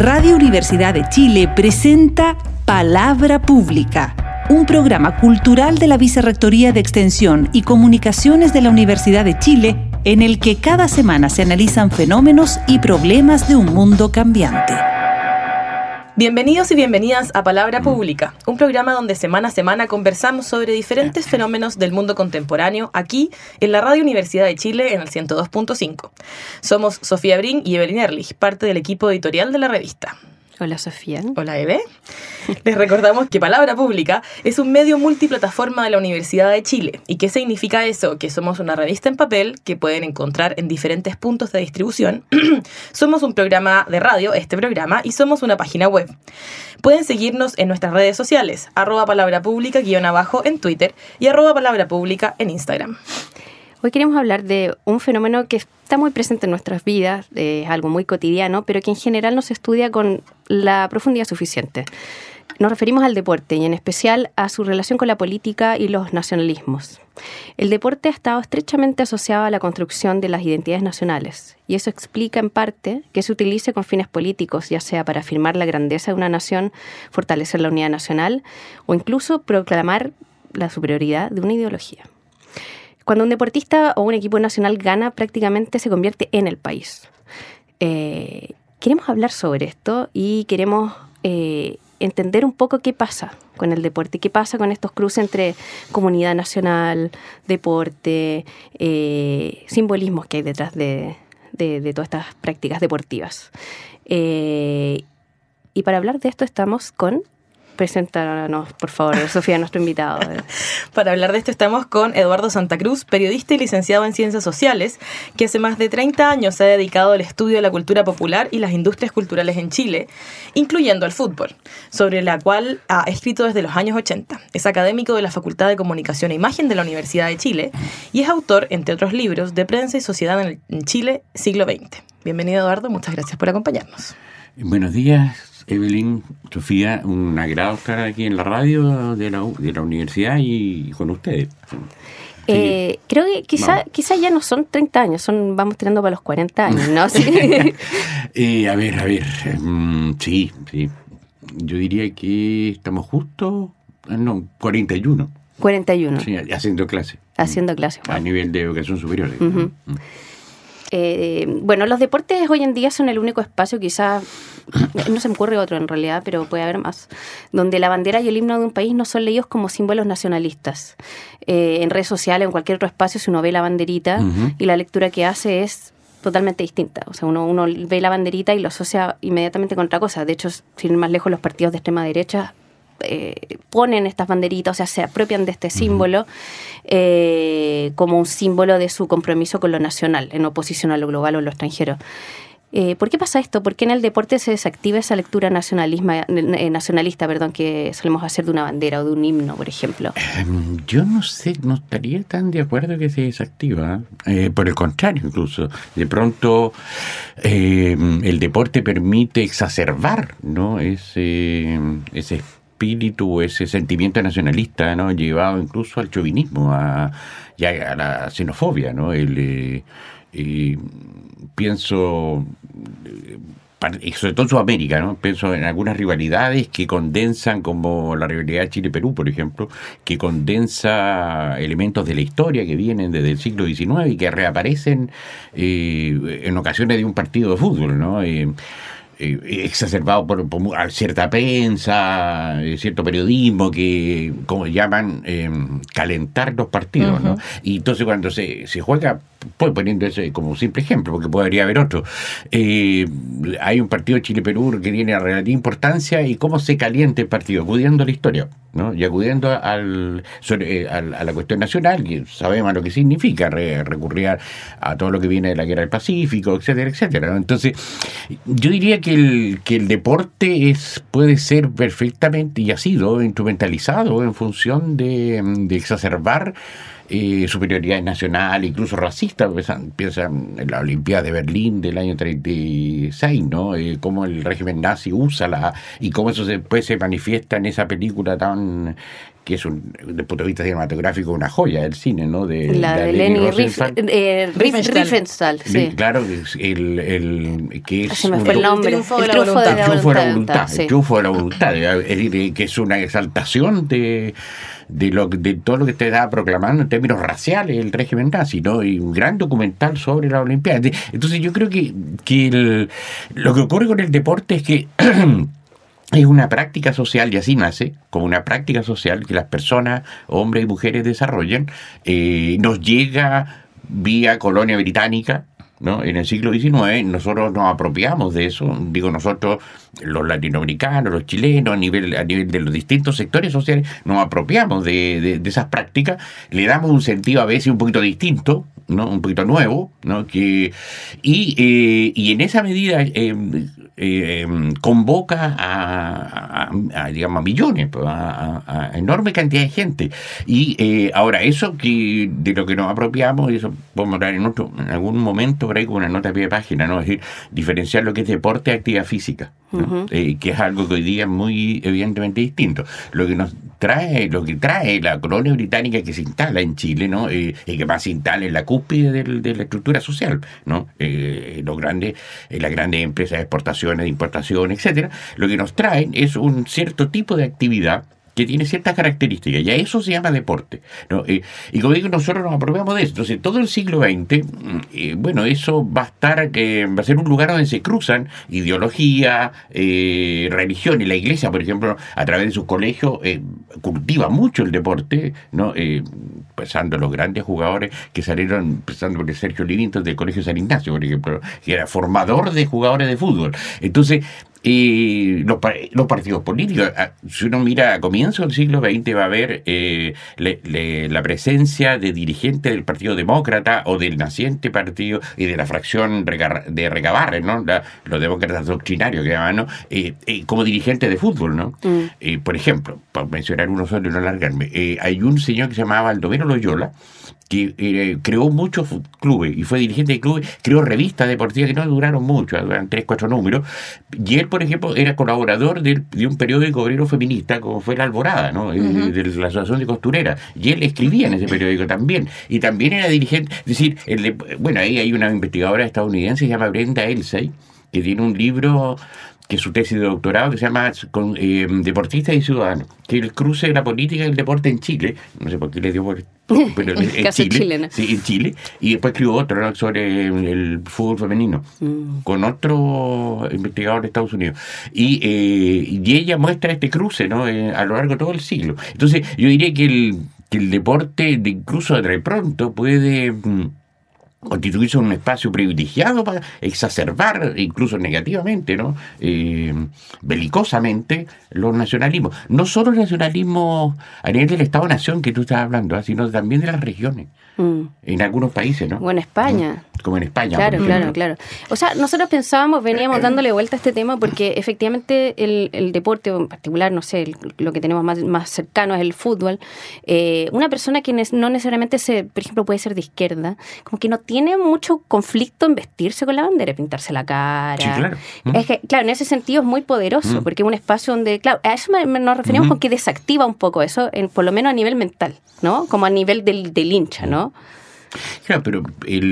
Radio Universidad de Chile presenta Palabra Pública, un programa cultural de la Vicerrectoría de Extensión y Comunicaciones de la Universidad de Chile, en el que cada semana se analizan fenómenos y problemas de un mundo cambiante. Bienvenidos y bienvenidas a Palabra Pública, un programa donde semana a semana conversamos sobre diferentes fenómenos del mundo contemporáneo aquí en la Radio Universidad de Chile en el 102.5. Somos Sofía Brin y Evelyn Erlich, parte del equipo editorial de la revista. Hola, Sofía. Hola, Eve. Les recordamos que Palabra Pública es un medio multiplataforma de la Universidad de Chile. ¿Y qué significa eso? Que somos una revista en papel que pueden encontrar en diferentes puntos de distribución. Somos un programa de radio, este programa, y somos una página web. Pueden seguirnos en nuestras redes sociales, @palabrapública_ en Twitter y @palabrapública en Instagram. Hoy queremos hablar de un fenómeno que está muy presente en nuestras vidas, es algo muy cotidiano, pero que en general no se estudia con la profundidad suficiente. Nos referimos al deporte y en especial a su relación con la política y los nacionalismos. El deporte ha estado estrechamente asociado a la construcción de las identidades nacionales y eso explica en parte que se utilice con fines políticos, ya sea para afirmar la grandeza de una nación, fortalecer la unidad nacional o incluso proclamar la superioridad de una ideología. Cuando un deportista o un equipo nacional gana, prácticamente se convierte en el país. Queremos hablar sobre esto y queremos entender un poco qué pasa con el deporte, qué pasa con estos cruces entre comunidad nacional, deporte, simbolismos que hay detrás de todas estas prácticas deportivas. Y para hablar de esto estamos con... Preséntanos, por favor, Sofía, nuestro invitado. Para hablar de esto estamos con Eduardo Santa Cruz, periodista y licenciado en Ciencias Sociales, que hace más de 30 años se ha dedicado al estudio de la cultura popular y las industrias culturales en Chile, incluyendo el fútbol, sobre la cual ha escrito desde los años 80. Es académico de la Facultad de Comunicación e Imagen de la Universidad de Chile y es autor, entre otros libros, de Prensa y Sociedad en Chile, siglo XX. Bienvenido, Eduardo, muchas gracias por acompañarnos. Buenos días, Evelyn, Sofía, un agrado estar aquí en la radio de la universidad y con ustedes. Creo que quizá ya no son 30 años, vamos tirando para los 40 años, ¿no? Sí. A ver, sí. Yo diría que estamos justo, 41. 41. Sí, haciendo clase. Haciendo clase. A nivel de educación superior. Uh-huh. Bueno, los deportes hoy en día son el único espacio, quizás, no se me ocurre otro en realidad, pero puede haber más, donde la bandera y el himno de un país no son leídos como símbolos nacionalistas. En redes sociales o en cualquier otro espacio, si uno ve la banderita y la lectura que hace es totalmente distinta. O sea, uno ve la banderita y lo asocia inmediatamente con otra cosa. De hecho, sin ir más lejos, los partidos de extrema derecha ponen estas banderitas, o sea, se apropian de este símbolo como un símbolo de su compromiso con lo nacional, en oposición a lo global o lo extranjero. ¿Por qué pasa esto? ¿Por qué en el deporte se desactiva esa lectura nacionalista, que solemos hacer de una bandera o de un himno, por ejemplo? Yo no sé, no estaría tan de acuerdo que se desactiva. Por el contrario, incluso. De pronto, el deporte permite exacerbar, ¿no? Ese espíritu, ese sentimiento nacionalista, ¿no? Llevado incluso al chauvinismo, ya a la xenofobia, ¿no? Pienso, sobre todo en Sudamérica, ¿no? Pienso en algunas rivalidades que condensan, como la rivalidad Chile-Perú, por ejemplo, que condensa elementos de la historia que vienen desde el siglo XIX y que reaparecen en ocasiones de un partido de fútbol, ¿no? Exacerbado por cierta prensa, cierto periodismo que, como llaman, calentar los partidos, ¿no? Y entonces cuando se juega, pues poniendo ese como simple ejemplo, porque podría haber otro, hay un partido Chile-Perú que tiene relativa importancia y cómo se calienta el partido, acudiendo a la historia, ¿no? Y acudiendo a la cuestión nacional, que sabemos lo que significa, recurrir a todo lo que viene de la guerra del Pacífico, etcétera, etcétera, ¿no? Entonces, yo diría que el deporte puede ser perfectamente, y ha sido instrumentalizado en función de exacerbar superioridad nacional, incluso racista. Piensan en la Olimpiada de Berlín del año 36, ¿no? Cómo el régimen nazi usa y cómo eso después se manifiesta en esa película tan que es desde el punto de vista cinematográfico una joya del cine, ¿no? La de Leni Riefenstahl, sí. Claro, que es se me fue el nombre. El triunfo de la voluntad. El triunfo de la voluntad, que es una exaltación de todo lo que te estaba proclamando en términos raciales el régimen nazi, ¿no? Y un gran documental sobre la Olimpiada. Entonces yo creo que lo que ocurre con el deporte es que es una práctica social, y así nace, como una práctica social que las personas, hombres y mujeres, desarrollan. Nos llega vía colonia británica, ¿no? En el siglo XIX nosotros nos apropiamos de eso, digo nosotros, los latinoamericanos, los chilenos, a nivel de los distintos sectores sociales, nos apropiamos de esas prácticas, le damos un sentido a veces un poquito distinto, ¿no? Un poquito nuevo, ¿no? Y en esa medida convoca digamos, a millones, a enorme cantidad de gente. Y ahora, eso de lo que nos apropiamos, eso podemos hablar en algún momento, por ahí con una nota a pie de página, ¿no? Es decir, diferenciar lo que es deporte de actividad física, ¿no? Que es algo que hoy día es muy evidentemente distinto. Lo que trae la colonia británica que se instala en Chile, ¿no? Y que más se instala en la cúspide de la estructura social, ¿no? Las grandes empresas de exportaciones, de importación, etcétera, lo que nos traen es un cierto tipo de actividad que tiene ciertas características, y a eso se llama deporte, ¿no? Y como digo, nosotros nos apropiamos de eso. Entonces, todo el siglo XX, eso va a ser un lugar donde se cruzan ideología, religión, y la Iglesia, por ejemplo, a través de sus colegios, cultiva mucho el deporte, ¿no? Pensando en los grandes jugadores que salieron, empezando por Sergio Livington del Colegio San Ignacio, por ejemplo, que era formador de jugadores de fútbol. Entonces, los partidos políticos, si uno mira a comienzos del siglo XX, va a ver la presencia de dirigentes del Partido Demócrata o del naciente partido y de la fracción de Recabarren, ¿no? Los demócratas doctrinarios que llaman, ¿no? Como dirigentes de fútbol, ¿no? Por ejemplo, para mencionar uno solo y no alargarme, hay un señor que se llamaba Baldomero Loyola, que creó muchos clubes y fue dirigente de clubes, creó revistas deportivas que no duraron mucho, duran 3-4 números, y él, por ejemplo, era colaborador de un periódico obrero feminista como fue La Alborada, ¿no? De la Asociación de Costureras, y él escribía en ese periódico también, y también era dirigente, es decir, ahí hay una investigadora estadounidense que se llama Brenda Elsey, que tiene un libro que es su tesis de doctorado, que se llama Deportistas y Ciudadanos, que es el cruce de la política y el deporte en Chile. No sé por qué le dio pero en Chile, ¿no? Sí, en Chile. Y después escribió otro, ¿no? Sobre el fútbol femenino, con otro investigador de Estados Unidos. Y ella muestra este cruce, ¿no? A lo largo de todo el siglo. Entonces, yo diría que el deporte, incluso de pronto, puede constituirse un espacio privilegiado para exacerbar, incluso negativamente, ¿no? Belicosamente, los nacionalismos. No solo el nacionalismo a nivel del Estado-Nación que tú estás hablando, sino también de las regiones. En algunos países, ¿no? O en España. Como en España, claro, por ejemplo. Claro. O sea, nosotros veníamos dándole vuelta a este tema porque efectivamente el deporte, en particular, no sé, lo que tenemos más cercano es el fútbol. Una persona que no necesariamente por ejemplo, puede ser de izquierda, como que no tiene mucho conflicto en vestirse con la bandera, pintarse la cara. Sí, claro. Es que, claro, en ese sentido es muy poderoso, porque es un espacio donde, claro, a eso nos referimos con que desactiva un poco eso, por lo menos a nivel mental, ¿no? Como a nivel del hincha, ¿no? Claro, pero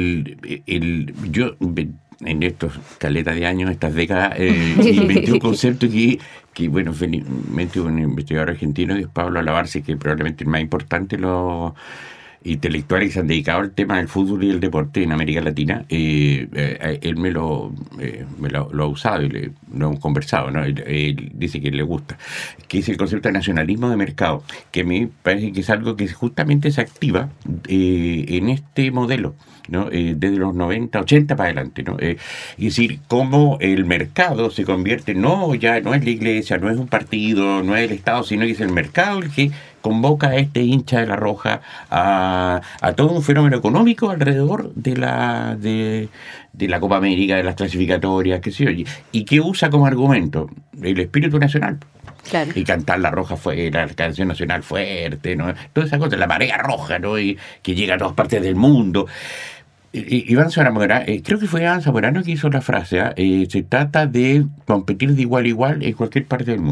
yo en estos caletas de años, estas décadas, inventé un concepto que bueno, inventé un investigador argentino, que es Pablo Alabarce, que probablemente el más importante los intelectuales que se han dedicado al tema del fútbol y el deporte en América Latina. Él me lo ha usado y lo hemos conversado, ¿no? Él dice que le gusta, que es el concepto de nacionalismo de mercado, que a mí parece que es algo que justamente se activa en este modelo, ¿no? Desde los 90, 80 para adelante, ¿no? Es decir, cómo el mercado se convierte, ya no es la iglesia, no es un partido, no es el Estado, sino que es el mercado el que convoca a este hincha de la Roja a todo un fenómeno económico alrededor de la Copa América, de las clasificatorias, qué sé yo, y que usa como argumento el espíritu nacional. Claro. Y cantar la roja la canción nacional fuerte, ¿no? Toda esa cosa, la marea roja, ¿no? Y que llega a todas partes del mundo. Iván Zamorano, creo que fue Iván Zamorano que hizo la frase, se trata de competir de igual a igual en cualquier parte del mundo.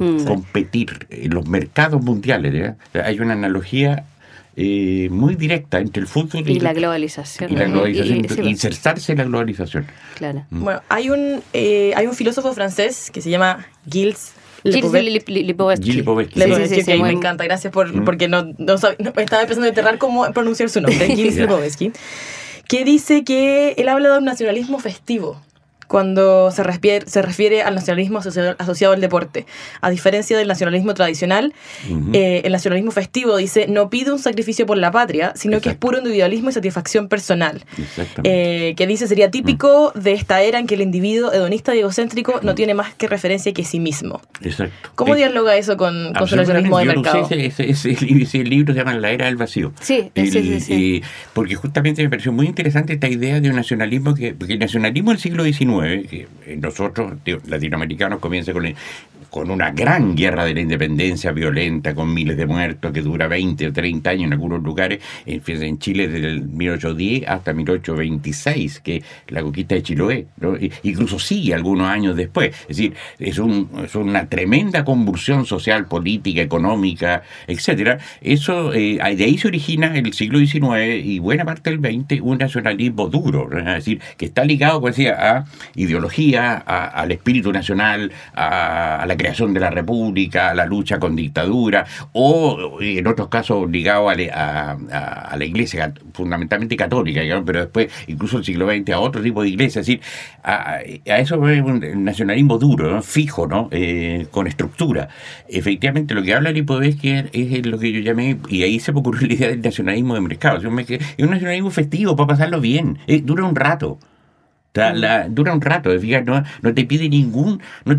competir en los mercados mundiales. Hay una analogía muy directa entre el fútbol y la globalización. Y la globalización, insertarse en la globalización. Claro. Bueno, hay un filósofo francés que se llama Gilles Lipovetsky. Sí, me encanta, gracias porque no estaba empezando a enterrar cómo pronunciar su nombre, Gilles Lipovetsky, que dice que él habla de un nacionalismo festivo cuando se refiere al nacionalismo asociado al deporte. A diferencia del nacionalismo tradicional, el nacionalismo festivo dice no pide un sacrificio por la patria, sino que es puro individualismo y satisfacción personal. Que dice sería típico de esta era en que el individuo hedonista y egocéntrico no tiene más que referencia que sí mismo. Exacto. ¿Cómo dialoga eso con su nacionalismo de mercado? Ese libro se llama La Era del Vacío. Sí. Porque justamente me pareció muy interesante esta idea de un nacionalismo porque el nacionalismo del siglo XIX, que nosotros, latinoamericanos, comienza con una gran guerra de la independencia violenta, con miles de muertos, que dura 20 o 30 años en algunos lugares, en Chile desde el 1810 hasta 1826, que es la conquista de Chiloé, ¿no? Incluso sigue algunos años después. Es decir, es una tremenda convulsión social, política, económica, etcétera. Eso, de ahí se origina en el siglo XIX y buena parte del XX un nacionalismo duro, ¿no? Es decir, que está ligado, como decía, a ideología, al espíritu nacional, a la creación de la república, a la lucha con dictadura, o en otros casos ligado a la iglesia, fundamentalmente católica, digamos, pero después, incluso en el siglo XX, a otro tipo de iglesia. Es decir, a eso es un nacionalismo duro, ¿no? Fijo, ¿no? Con estructura. Efectivamente, lo que habla Lipovetsky es lo que yo llamé, y ahí se me ocurrió la idea del nacionalismo de mercado. Es un nacionalismo festivo para pasarlo bien, dura un rato. Dura un rato, fíjate, no te pide ningún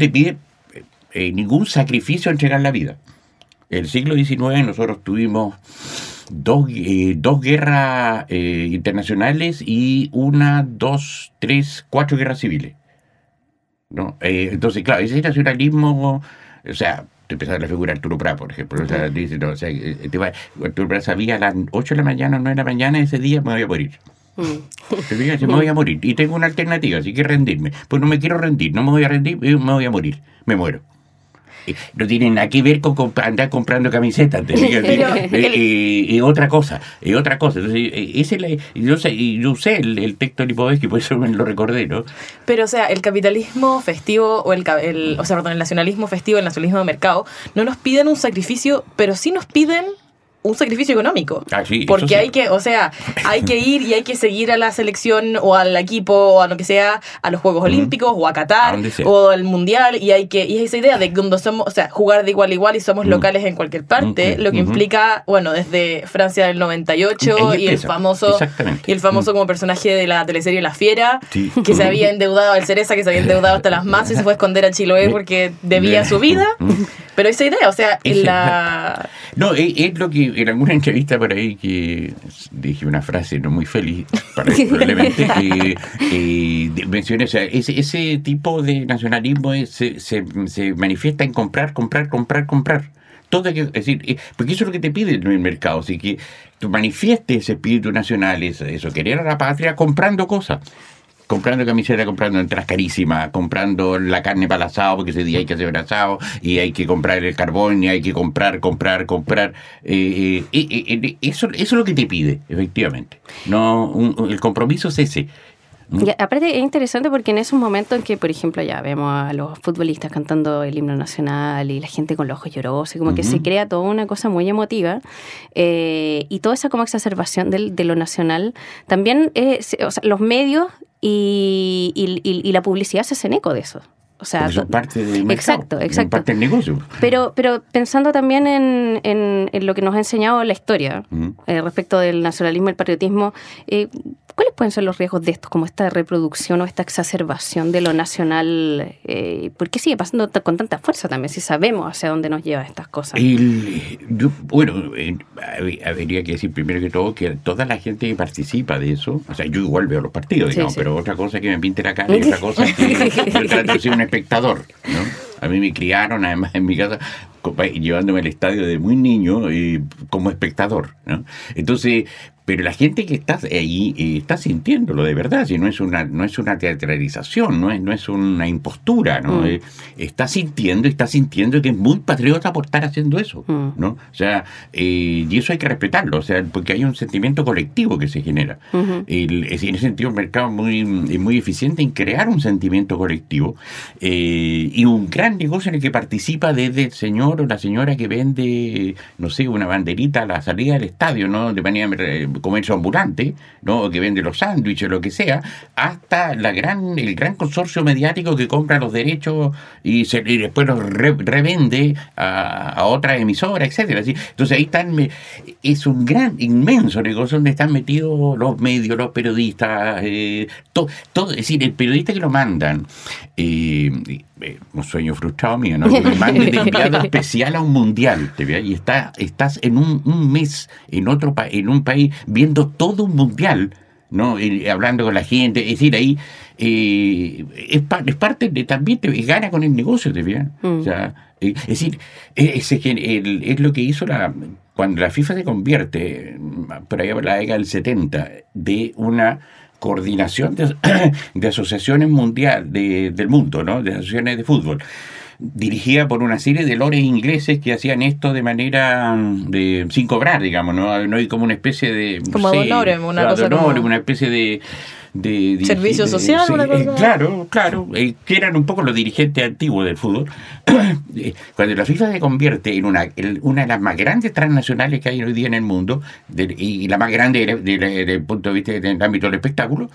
sacrificio entregar la vida. En el siglo XIX nosotros tuvimos dos guerras internacionales y 1, 2, 3, 4 guerras civiles, ¿no? Entonces, claro, ese nacionalismo, o sea, te empezaba a figurar Arturo Prat, por ejemplo. O sea, dice, no, o sea, Arturo Prat sabía a las 8 de la mañana, 9 de la mañana, ese día me voy a morir. Me voy a morir y tengo una alternativa, así que rendirme. Pues no me quiero rendir, no me voy a rendir, me voy a morir, me muero. No tiene nada que ver con andar comprando camisetas, es otra cosa. Entonces, yo usé el texto de Lipovetsky, por eso me lo recordé, ¿no? Pero, o sea, el capitalismo festivo el nacionalismo festivo, el nacionalismo de mercado, no nos piden un sacrificio, pero sí nos piden un sacrificio económico. Sí, porque sí. hay que ir y hay que seguir a la selección o al equipo o a lo que sea, a los Juegos Olímpicos o a Qatar o al Mundial, y es esa idea de que donde somos, o sea, jugar de igual a igual y somos locales en cualquier parte, lo que implica, bueno, desde Francia del 98 y el famoso como personaje de la teleserie La Fiera, que se había endeudado, el Cereza, que se había endeudado hasta las masas y se fue a esconder a Chiloé porque debía su vida. Pero esa idea, o sea, No, es lo que en alguna entrevista por ahí que dije una frase no muy feliz, probablemente, mencioné, o sea, ese tipo de nacionalismo se manifiesta en comprar. Todo es decir, porque eso es lo que te pide en el mercado, así que tú manifiestes ese espíritu nacional, eso querer a la patria comprando cosas. Comprando camiseta, comprando entradas carísimas, comprando la carne para el asado, porque ese día hay que hacer un asado, y hay que comprar el carbón, y hay que comprar. Eso es lo que te pide, efectivamente. No, el compromiso es ese. Y aparte es interesante porque en esos momentos en que, por ejemplo, ya vemos a los futbolistas cantando el himno nacional y la gente con los ojos llorosos, como que se crea toda una cosa muy emotiva, y toda esa como exacerbación de lo nacional, también o sea, los medios y la publicidad se hacen eco de eso. O sea, son parte del mercado, exacto. Parte del negocio. Pero pensando también en lo que nos ha enseñado la historia respecto del nacionalismo y el patriotismo, ¿cuáles pueden ser los riesgos de esto, como esta reproducción o esta exacerbación de lo nacional? ¿Por qué sigue pasando con tanta fuerza también, si sabemos hacia dónde nos llevan estas cosas? Habría que decir primero que todo que toda la gente que participa de eso, o sea, yo igual veo los partidos, digamos, pero otra cosa es que me pinte la cara y otra cosa es que yo trato de ser un espectador, ¿no? A mí me criaron, además, en mi casa, llevándome al estadio de muy niño como espectador, ¿no? Entonces, Pero la gente que está ahí está sintiéndolo de verdad, si no es una teatralización, no es una impostura, ¿no? Está sintiendo que es muy patriota por estar haciendo eso, ¿no? O sea, y eso hay que respetarlo, o sea, porque hay un sentimiento colectivo que se genera. En ese sentido, el mercado es muy eficiente en crear un sentimiento colectivo y un gran negocio en el que participa desde el señor o la señora que vende, no sé, una banderita a la salida del estadio, ¿no? De manera comercio ambulante, ¿no? Que vende los sándwiches, lo que sea, hasta el gran consorcio mediático que compra los derechos y después los revende a otra emisora, etcétera. ¿Sí? Entonces ahí es un gran, inmenso negocio donde están metidos los medios, los periodistas, todo, es decir, el periodista que lo mandan, un sueño frustrado mío, ¿no? Que me manden de enviado especial a un mundial, ¿te ves? Y estás en un mes en un país viendo todo un mundial, ¿no? Hablando con la gente, es decir, ahí es parte de también te gana con el negocio, ¿te ves? O sea, es decir, es lo que hizo cuando la FIFA se convierte, por allá por la década del 70, de una coordinación de asociaciones mundial del mundo, ¿no? De asociaciones de fútbol, dirigida por una serie de lores ingleses que hacían esto de manera sin cobrar, digamos, ¿no? No hay como una especie de... Como ad honorem, una especie de servicio social, una cosa. Claro, que eran un poco los dirigentes antiguos del fútbol. Cuando la FIFA se convierte en una de las más grandes transnacionales que hay hoy día en el mundo, y la más grande desde el punto de vista del ámbito del espectáculo,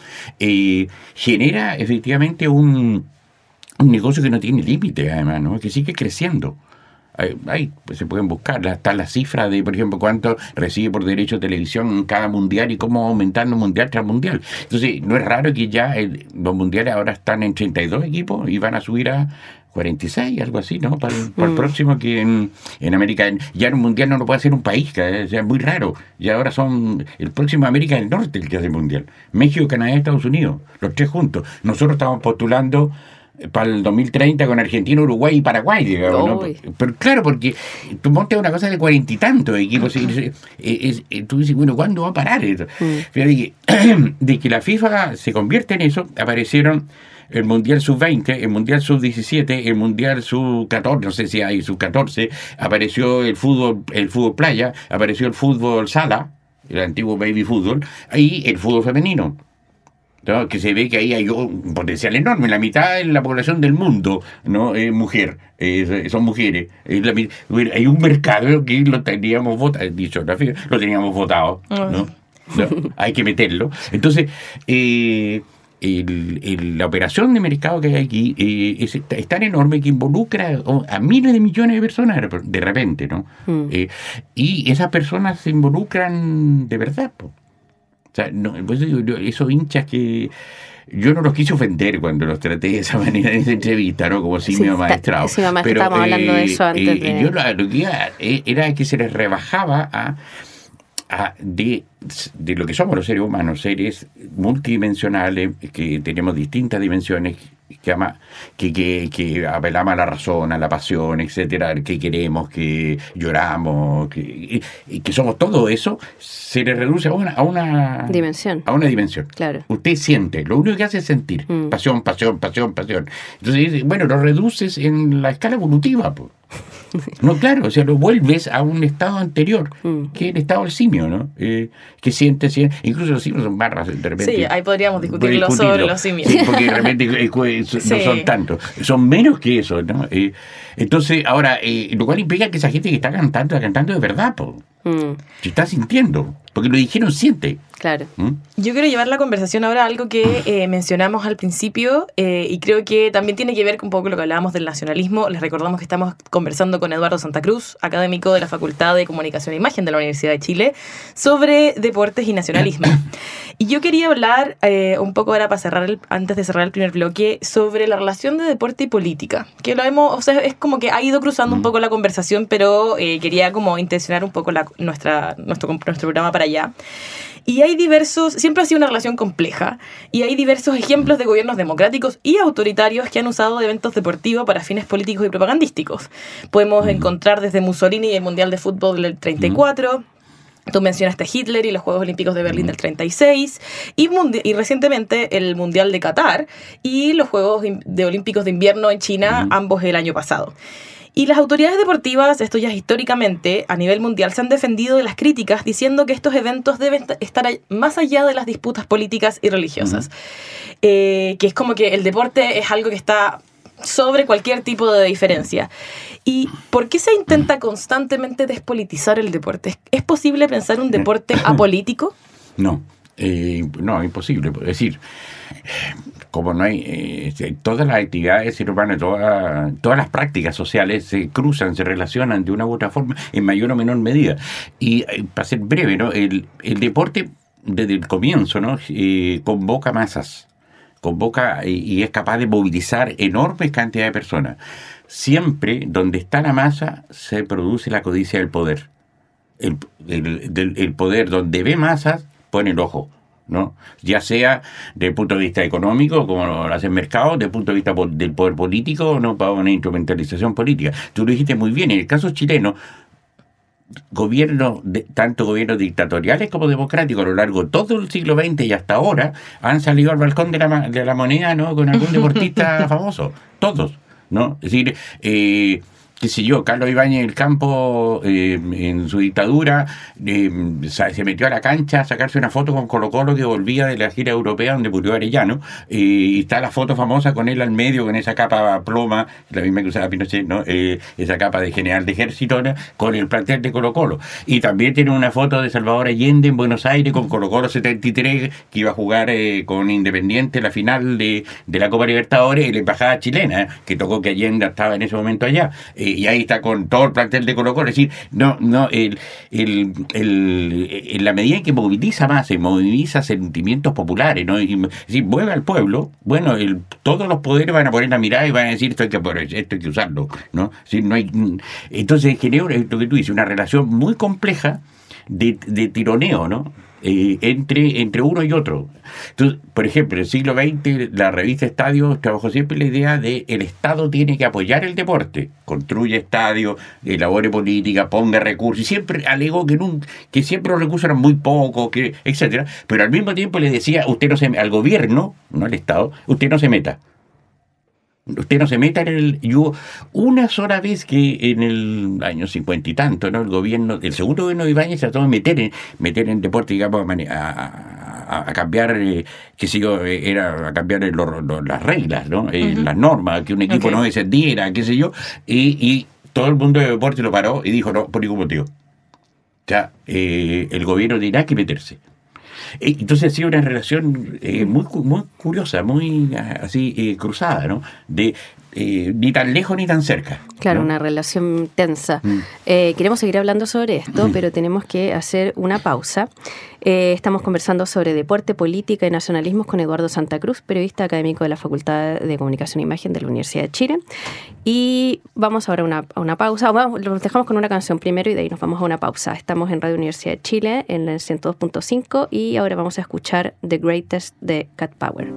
genera efectivamente un negocio que no tiene límite, además, ¿no? Que sigue creciendo. Ahí pues se pueden buscar hasta las cifras de, por ejemplo, cuánto recibe por derecho de televisión en cada mundial y cómo va aumentando mundial tras mundial. Entonces, no es raro que ya los mundiales ahora están en 32 equipos y van a subir a 46, algo así, ¿no? Para el próximo, que en América, ya en un mundial no lo puede hacer un país, que es muy raro. Y ahora el próximo América del Norte el que hace el mundial. México, Canadá y Estados Unidos, los tres juntos. Nosotros estamos postulando para el 2030 con Argentina, Uruguay y Paraguay, digamos, ¿no? Pero claro, porque tú montas una cosa de 40 y tantos equipos, tú dices, bueno, ¿cuándo va a parar esto? Fíjate que de que la FIFA se convierte en eso, aparecieron el Mundial Sub-20, el Mundial Sub-17, el Mundial Sub-14, no sé si hay Sub-14, apareció el fútbol playa, apareció el fútbol sala, el antiguo baby fútbol, y el fútbol femenino, ¿no? Que se ve que ahí hay un potencial enorme. La mitad de la población del mundo, ¿no? Es mujer, son mujeres. Hay un mercado que lo teníamos votado, lo teníamos votado, ¿no? Hay que meterlo. Entonces, la operación de mercado que hay aquí es tan enorme que involucra a miles de millones de personas de repente, ¿no? Y esas personas se involucran de verdad, po. O sea, no, pues esos hinchas que yo no los quise ofender cuando los traté de esa manera en esa entrevista, ¿no? Como simio maestrado. Sí, mamá, pero estábamos hablando de eso antes. Yo lo que era que se les rebajaba de lo que somos los seres humanos, seres multidimensionales, que tenemos distintas dimensiones, que apelamos a la razón, a la pasión, etcétera, que queremos, que lloramos, que somos todo eso, se le reduce a una dimensión. A una dimensión. Claro. Usted siente, lo único que hace es sentir. Pasión. Entonces, bueno, lo reduces en la escala evolutiva, pues. No, claro, o sea, lo vuelves a un estado anterior, que es el estado del simio, ¿no? Que siente, incluso los simios son barras de repente. Sí, ahí podríamos discutirlo sobre los simios. Sí, porque de repente no son tantos, son menos que eso, ¿no? Entonces, ahora, lo cual implica que esa gente que está cantando de verdad, po. Se está sintiendo, porque lo dijeron siente. Claro. Yo quiero llevar la conversación ahora a algo que mencionamos al principio y creo que también tiene que ver con un poco lo que hablábamos del nacionalismo. Les recordamos que estamos conversando con Eduardo Santa Cruz, académico de la Facultad de Comunicación e Imagen de la Universidad de Chile, sobre deportes y nacionalismo. Y yo quería hablar un poco ahora antes de cerrar el primer bloque, sobre la relación de deporte y política, que es como que ha ido cruzando un poco la conversación, pero quería como intencionar un poco nuestro programa para allá. Y hay siempre ha sido una relación compleja, y hay diversos ejemplos de gobiernos democráticos y autoritarios que han usado eventos deportivos para fines políticos y propagandísticos. Podemos encontrar desde Mussolini y el Mundial de Fútbol del 34, Tú mencionaste Hitler y los Juegos Olímpicos de Berlín del 36 y recientemente el Mundial de Qatar y los Juegos Olímpicos de Invierno en China, ambos el año pasado. Y las autoridades deportivas, esto ya históricamente, a nivel mundial, se han defendido de las críticas diciendo que estos eventos deben estar más allá de las disputas políticas y religiosas. Que es como que el deporte es algo que está sobre cualquier tipo de diferencia. ¿Y por qué se intenta constantemente despolitizar el deporte? ¿Es posible pensar un deporte apolítico? No, imposible. Es decir, como no hay todas las actividades ser humanas, todas las prácticas sociales se cruzan, se relacionan de una u otra forma, en mayor o menor medida. Y para ser breve, ¿no? El deporte desde el comienzo, ¿no? Convoca masas. Convoca y es capaz de movilizar enormes cantidades de personas. Siempre donde está la masa se produce la codicia del poder. El poder donde ve masas pone el ojo, ¿no? Ya sea desde el punto de vista económico, como lo hace el mercado, desde el punto de vista del poder político, no para una instrumentalización política. Tú lo dijiste muy bien, en el caso chileno, tanto gobiernos dictatoriales como democráticos a lo largo de todo el siglo XX y hasta ahora han salido al balcón de la moneda, ¿no? Con algún deportista famoso, todos, ¿no? Es decir, qué sé yo, Carlos Ibáñez del Campo en su dictadura se metió a la cancha a sacarse una foto con Colo-Colo que volvía de la gira europea donde murió Arellano, y está la foto famosa con él al medio con esa capa ploma, la misma que usaba Pinochet, ¿no? Esa capa de general de ejército, ¿no? Con el plantel de Colo-Colo. Y también tiene una foto de Salvador Allende en Buenos Aires con Colo-Colo 73 que iba a jugar con Independiente la final de la Copa Libertadores y la embajada chilena, que tocó que Allende estaba en ese momento allá. Y ahí está con todo el plantel de Colo-Colo. Es decir, en la medida en que moviliza más, moviliza sentimientos populares, ¿no? Es decir, mueve al pueblo, bueno, todos los poderes van a poner la mirada y van a decir esto hay que usarlo, ¿no? Es decir, no hay, entonces genera lo que tú dices, una relación muy compleja de tironeo, ¿no? Entre uno y otro. Entonces, por ejemplo, en el siglo XX la revista Estadio trabajó siempre la idea de el Estado tiene que apoyar el deporte, construye estadios, elabore política, ponga recursos, y siempre alegó que siempre los recursos eran muy pocos, etcétera, pero al mismo tiempo le decía al gobierno, no al Estado, usted no se meta y hubo una sola vez que en el año 50 y tanto, ¿no? El segundo gobierno de Ibáñez trató de meter en deporte, digamos, a cambiar, a cambiar las reglas, ¿no? Las normas, que un equipo no descendiera, qué sé yo, y todo el mundo de deporte lo paró y dijo, no, por ningún motivo. O sea, el gobierno tendrá que meterse. Entonces ha sido una relación muy curiosa, muy así cruzada, ¿no? Ni tan lejos ni tan cerca. Claro, ¿no? Una relación tensa. Queremos seguir hablando sobre esto, pero tenemos que hacer una pausa. Estamos conversando sobre deporte, política y nacionalismos con Eduardo Santa Cruz, periodista académico de la Facultad de Comunicación e Imagen de la Universidad de Chile. Y vamos ahora a una pausa. Los dejamos con una canción primero y de ahí nos vamos a una pausa. Estamos en Radio Universidad de Chile en el 102.5 y ahora vamos a escuchar The Greatest de Cat Power.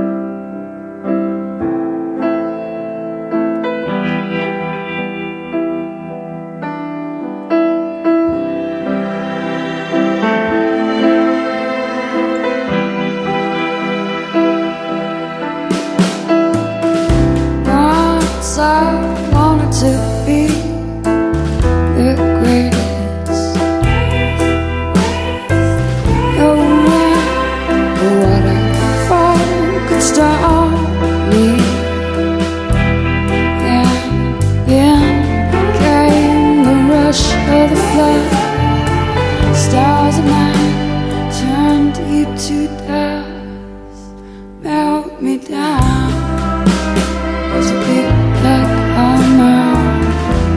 I wanted to be the greatest. No matter what I find could stop me. And then came the rush of the flood. Stars at night turned deep to dust, melt me down. There's a big black hammer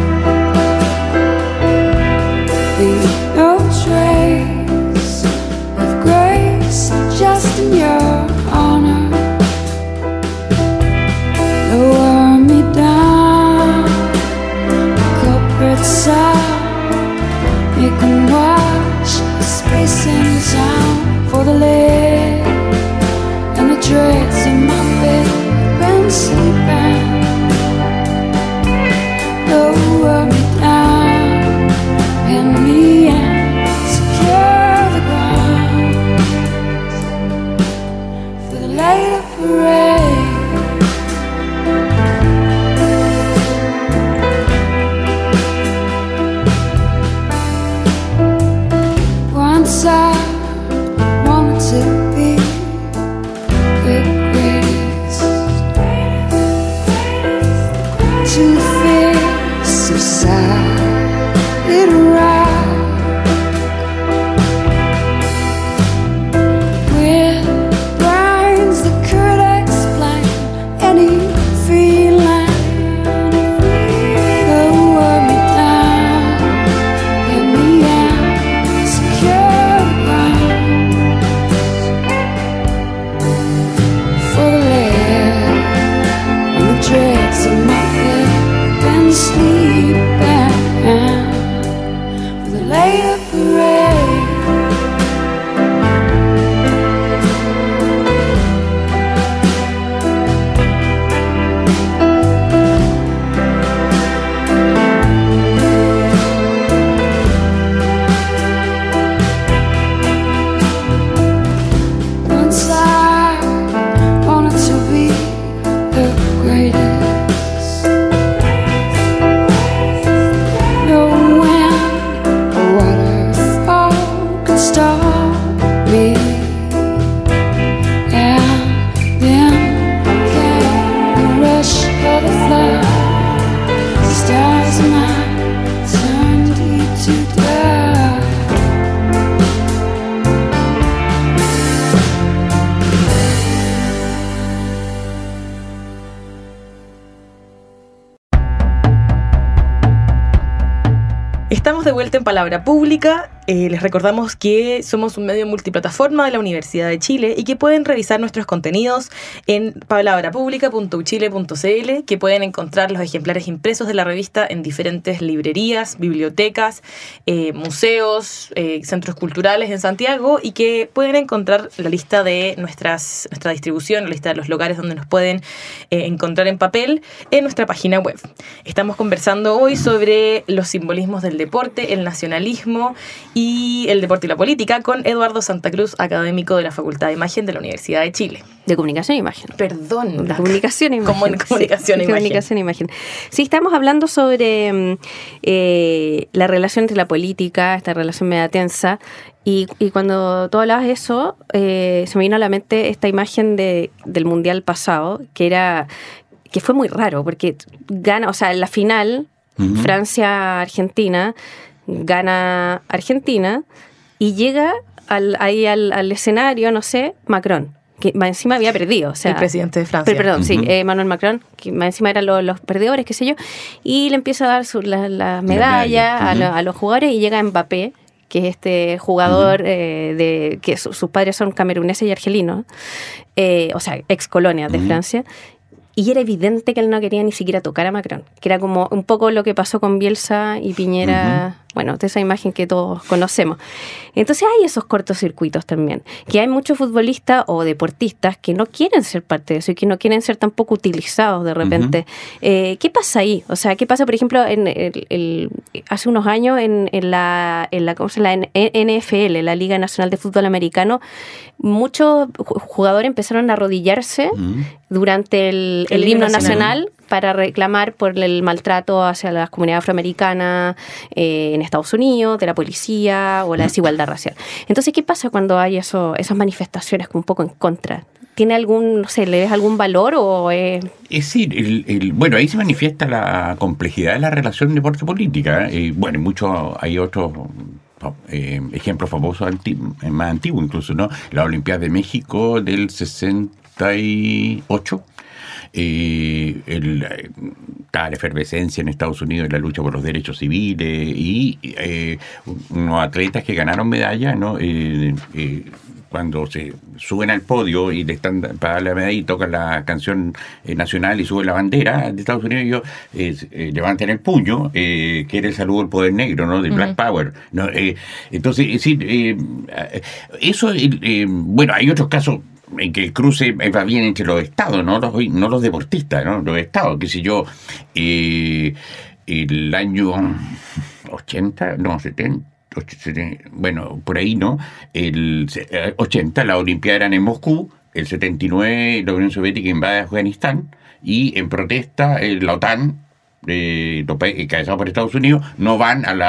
Estamos de vuelta en Palabra Pública. Les recordamos que somos un medio multiplataforma de la Universidad de Chile y que pueden revisar nuestros contenidos en palabrapublica.uchile.cl, que pueden encontrar los ejemplares impresos de la revista en diferentes librerías, bibliotecas, museos, centros culturales en Santiago, y que pueden encontrar la lista de nuestra distribución, la lista de los lugares donde nos pueden encontrar en papel en nuestra página web. Estamos conversando hoy sobre los simbolismos del deporte, el nacionalismo y el deporte y la política con Eduardo Santa Cruz, académico de la Facultad de Imagen de la Universidad de Chile. De Comunicación e Imagen. Perdón. De Comunicación e Imagen. Comunicación e Imagen. Comunicación e Imagen. Sí, estamos hablando sobre la relación entre la política, esta relación media tensa, y cuando tú hablabas de eso, se me vino a la mente esta imagen del Mundial pasado, que fue muy raro, porque gana, o sea, en la final, Francia-Argentina, gana Argentina y llega al escenario, no sé, Macron, que más encima había perdido. O sea, el presidente de Francia. Perdón, sí, Emmanuel Macron, que más encima eran los perdedores, qué sé yo, y le empieza a dar la medalla a los jugadores, y llega Mbappé, que es este jugador que sus padres son cameruneses y argelinos, o sea, ex colonias de Francia. Y era evidente que él no quería ni siquiera tocar a Macron, que era como un poco lo que pasó con Bielsa y Piñera, bueno, de esa imagen que todos conocemos. Entonces hay esos cortocircuitos también, que hay muchos futbolistas o deportistas que no quieren ser parte de eso y que no quieren ser tampoco utilizados de repente. ¿Qué pasa ahí? O sea, ¿qué pasa, por ejemplo, hace unos años en la NFL, la Liga Nacional de Fútbol Americano? Muchos jugadores empezaron a arrodillarse durante el himno nacional para reclamar por el maltrato hacia las comunidades afroamericanas en Estados Unidos, de la policía o la desigualdad racial. Entonces, ¿qué pasa cuando hay esas manifestaciones un poco en contra? ¿Tiene algún, no sé, le ves algún valor o es...? Es decir, bueno, ahí se manifiesta la complejidad de la relación deporte-política. Bueno, hay otros ejemplos famosos más antiguos incluso, ¿no? La Olimpiada de México del 68. Estaba la efervescencia en Estados Unidos en la lucha por los derechos civiles y unos atletas que ganaron medallas, ¿no? Cuando se suben al podio y le están para darle la medalla y tocan la canción nacional y suben la bandera de Estados Unidos, ellos levantan el puño, que era el saludo al poder negro, ¿no? De Black Power, ¿no? Entonces, es decir, eso, bueno, hay otros casos en que el cruce va bien entre los estados, no los deportistas, ¿no? Los estados, qué sé yo, el año 80, no, 70, bueno, por ahí, ¿no? El 80, la Olimpiada eran en Moscú, el 79 la Unión Soviética invade Afganistán, y en protesta la OTAN, encabezado por Estados Unidos, no van a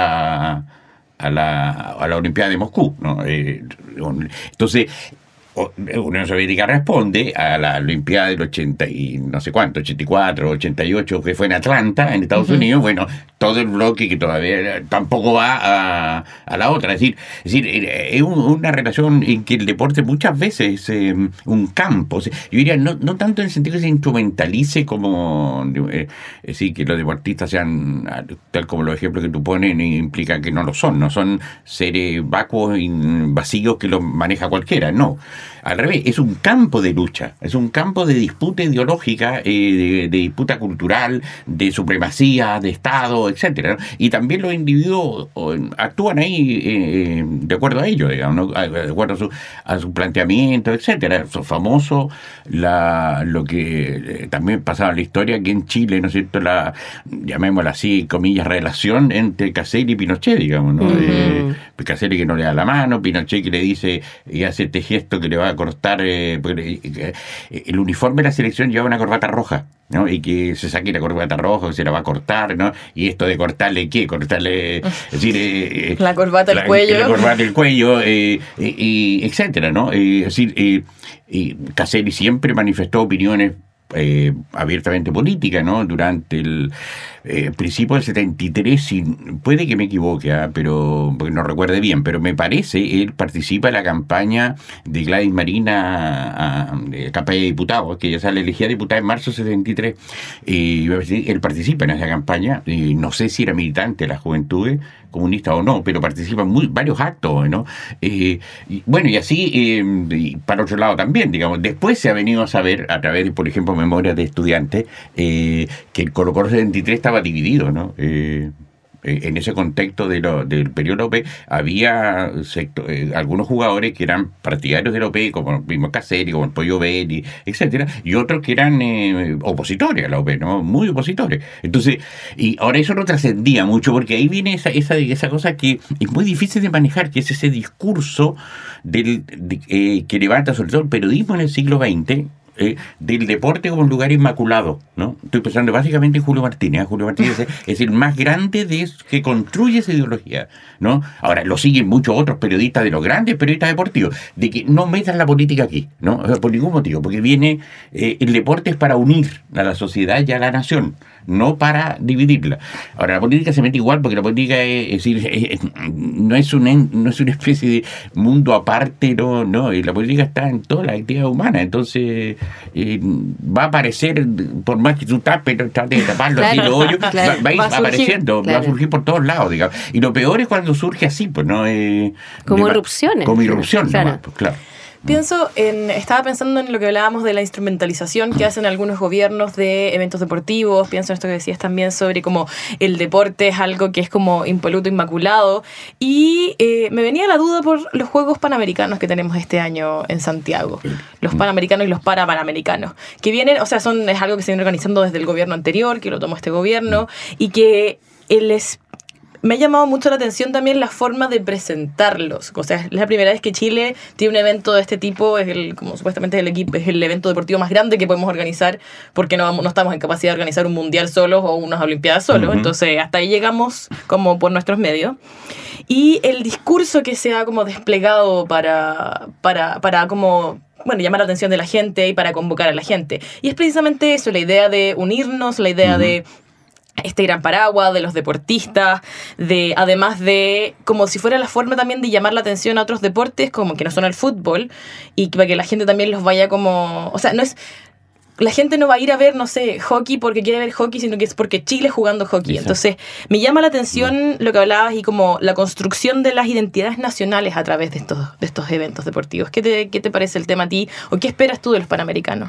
la Olimpiada de Moscú, ¿no? Entonces, la Unión Soviética responde a la Olimpiada del 80 y no sé cuánto, 84, 88, que fue en Atlanta, en Estados Unidos. Bueno, todo el bloque que todavía tampoco va a la otra. Es decir, es una relación en que el deporte muchas veces es un campo. O sea, yo diría, no tanto en el sentido que se instrumentalice como, es decir, que los deportistas sean, tal como los ejemplos que tú pones, implica que no lo son. No son seres vacuos y vacíos que los maneja cualquiera, no. Al revés, es un campo de lucha, es un campo de disputa ideológica, de disputa cultural, de supremacía, de Estado, etcétera, ¿no? Y también los individuos actúan ahí de acuerdo a ello, digamos, ¿no? De acuerdo a su planteamiento, etcétera. Es famoso lo que también pasaba en la historia, que en Chile, ¿no es cierto?, llamémosla así, comillas, relación entre Caselli y Pinochet, digamos, ¿no? Caselli que no le da la mano, Pinochet que le dice y hace este gesto que le va a cortar, porque el uniforme de la selección lleva una corbata roja, ¿no? Y que se saque la corbata roja, que se la va a cortar, ¿no? Y esto de cortarle, ¿qué? Cortarle, es decir, la corbata al cuello. La corbata al cuello, etcétera, ¿no? Es decir, Caselli siempre manifestó opiniones abiertamente política, ¿no? Durante el principio del 73, puede que me equivoque, pero porque no recuerde bien, pero me parece, él participa en la campaña de Gladys Marina, campaña de diputados, que ya sale elegida diputada en marzo del 73, él participa en esa campaña, no sé si era militante de la Juventud Comunista o no, pero participa en varios actos, ¿no? Y así, y para otro lado también, digamos, después se ha venido a saber, a través de, por ejemplo, memorias de estudiantes, que el Colo Colo 73 estaba dividido, ¿no? En ese contexto del periodo López había algunos jugadores que eran partidarios de López, como el mismo Caselli, como el Pollo Belli, etcétera, y otros que eran opositores a López, ¿no? Muy opositores. Entonces, y ahora eso no trascendía mucho, porque ahí viene esa cosa que es muy difícil de manejar, que es ese discurso que levanta sobre todo el periodismo en el siglo XX, del deporte como un lugar inmaculado, ¿no? Estoy pensando básicamente en Julio Martínez. Julio Martínez es el más grande que construye esa ideología, ¿no? Ahora, lo siguen muchos otros periodistas, de los grandes periodistas deportivos, de que no metan la política aquí, ¿no? O sea, por ningún motivo, porque el deporte es para unir a la sociedad y a la nación, no para dividirla. Ahora, la política se mete igual, porque la política no es una especie de mundo aparte, no, y la política está en toda la actividad humana, entonces va a aparecer, por más que tú trates de taparlo, así lo hoyo, va a ir apareciendo, va a surgir por todos lados, digamos. Y lo peor es cuando surge así, pues, ¿no? Como irrupciones. Como irrupción, claro. Nomás, pues, claro. Estaba pensando en lo que hablábamos de la instrumentalización que hacen algunos gobiernos de eventos deportivos. Pienso en esto que decías también sobre cómo el deporte es algo que es como impoluto, inmaculado. Y me venía la duda por los Juegos Panamericanos que tenemos este año en Santiago. Los Panamericanos y los Parapanamericanos. Que vienen, o sea, es algo que se viene organizando desde el gobierno anterior, que lo tomó este gobierno, y que me ha llamado mucho la atención también la forma de presentarlos. O sea, es la primera vez que Chile tiene un evento de este tipo. Como supuestamente es el evento deportivo más grande que podemos organizar, porque no estamos en capacidad de organizar un mundial solos o unas olimpiadas solos. Uh-huh. Entonces, hasta ahí llegamos como por nuestros medios. Y el discurso que se ha como desplegado para como... llamar la atención de la gente y para convocar a la gente. Y es precisamente eso, la idea de unirnos, la idea de este gran paraguas de los deportistas, además de como si fuera la forma también de llamar la atención a otros deportes como que no son el fútbol, y para que la gente también los vaya como... O sea, la gente no va a ir a ver, no sé, hockey porque quiere ver hockey, sino que es porque Chile jugando hockey. Exacto. Entonces, me llama la atención lo que hablabas y como la construcción de las identidades nacionales a través de estos eventos deportivos. ¿Qué te parece el tema a ti? ¿O qué esperas tú de los Panamericanos?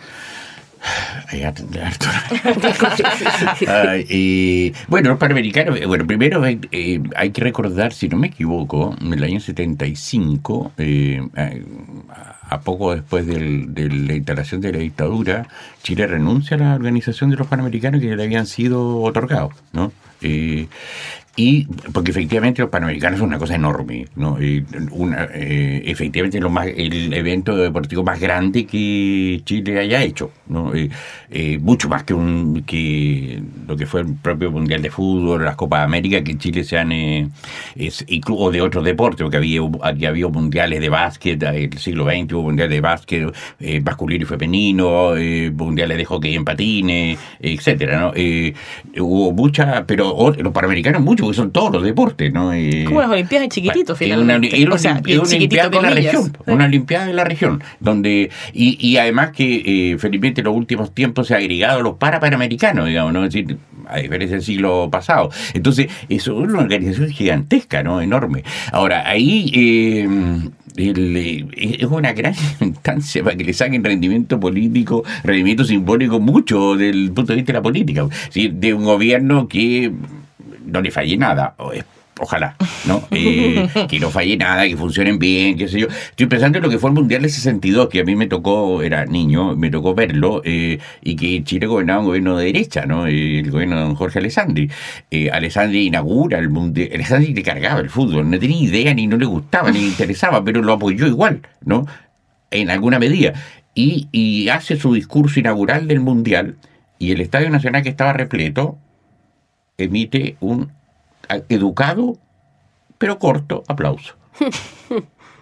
Los Panamericanos, primero hay que recordar, si no me equivoco, en el año 75, a poco después de la instalación de la dictadura, Chile renuncia a la organización de los Panamericanos que le habían sido otorgados, ¿no? Y porque efectivamente los Panamericanos son una cosa enorme, ¿no? Efectivamente el evento deportivo más grande que Chile haya hecho, ¿no? Mucho más que lo que fue el propio Mundial de Fútbol, las Copas de América, que en Chile se han incluso de otros deportes, porque había mundiales de básquet, el siglo XX hubo mundiales de básquet masculino y femenino, mundiales de hockey en patines, etcétera, ¿no? Hubo muchas, pero los Panamericanos mucho, porque son todos los deportes, ¿no? Como las Olimpiadas en chiquitito, finalmente. Era una Olimpiada de la región, una Olimpiada de la región, donde, y además que felizmente en los últimos tiempos se ha agregado los Parapanamericanos, digamos, ¿no? Es decir, a diferencia del siglo pasado. Entonces, eso es una organización gigantesca, ¿no? Enorme. Ahora, ahí es una gran instancia para que le saquen rendimiento político, rendimiento simbólico mucho del punto de vista de la política. ¿Sí? De un gobierno que no le falle nada, ojalá, ¿no? Que no falle nada, que funcionen bien, qué sé yo. Estoy pensando en lo que fue el Mundial del 62, que a mí me tocó, era niño, me tocó verlo, y que Chile gobernaba un gobierno de derecha, ¿no? El gobierno de don Jorge Alessandri. Alessandri inaugura el Mundial. Alessandri le cargaba el fútbol, no tenía idea, ni no le gustaba, ni le interesaba, pero lo apoyó igual, ¿no? En alguna medida. Y hace su discurso inaugural del Mundial, y el Estadio Nacional, que estaba repleto, emite un educado pero corto aplauso.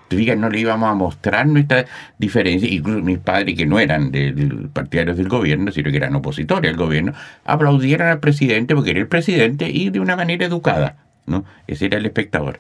te fijas, no le íbamos a mostrar nuestra diferencia. Incluso mis padres, que no eran partidarios del gobierno, sino que eran opositores al gobierno, aplaudieron al presidente porque era el presidente y de una manera educada, ¿no? Ese era el espectador.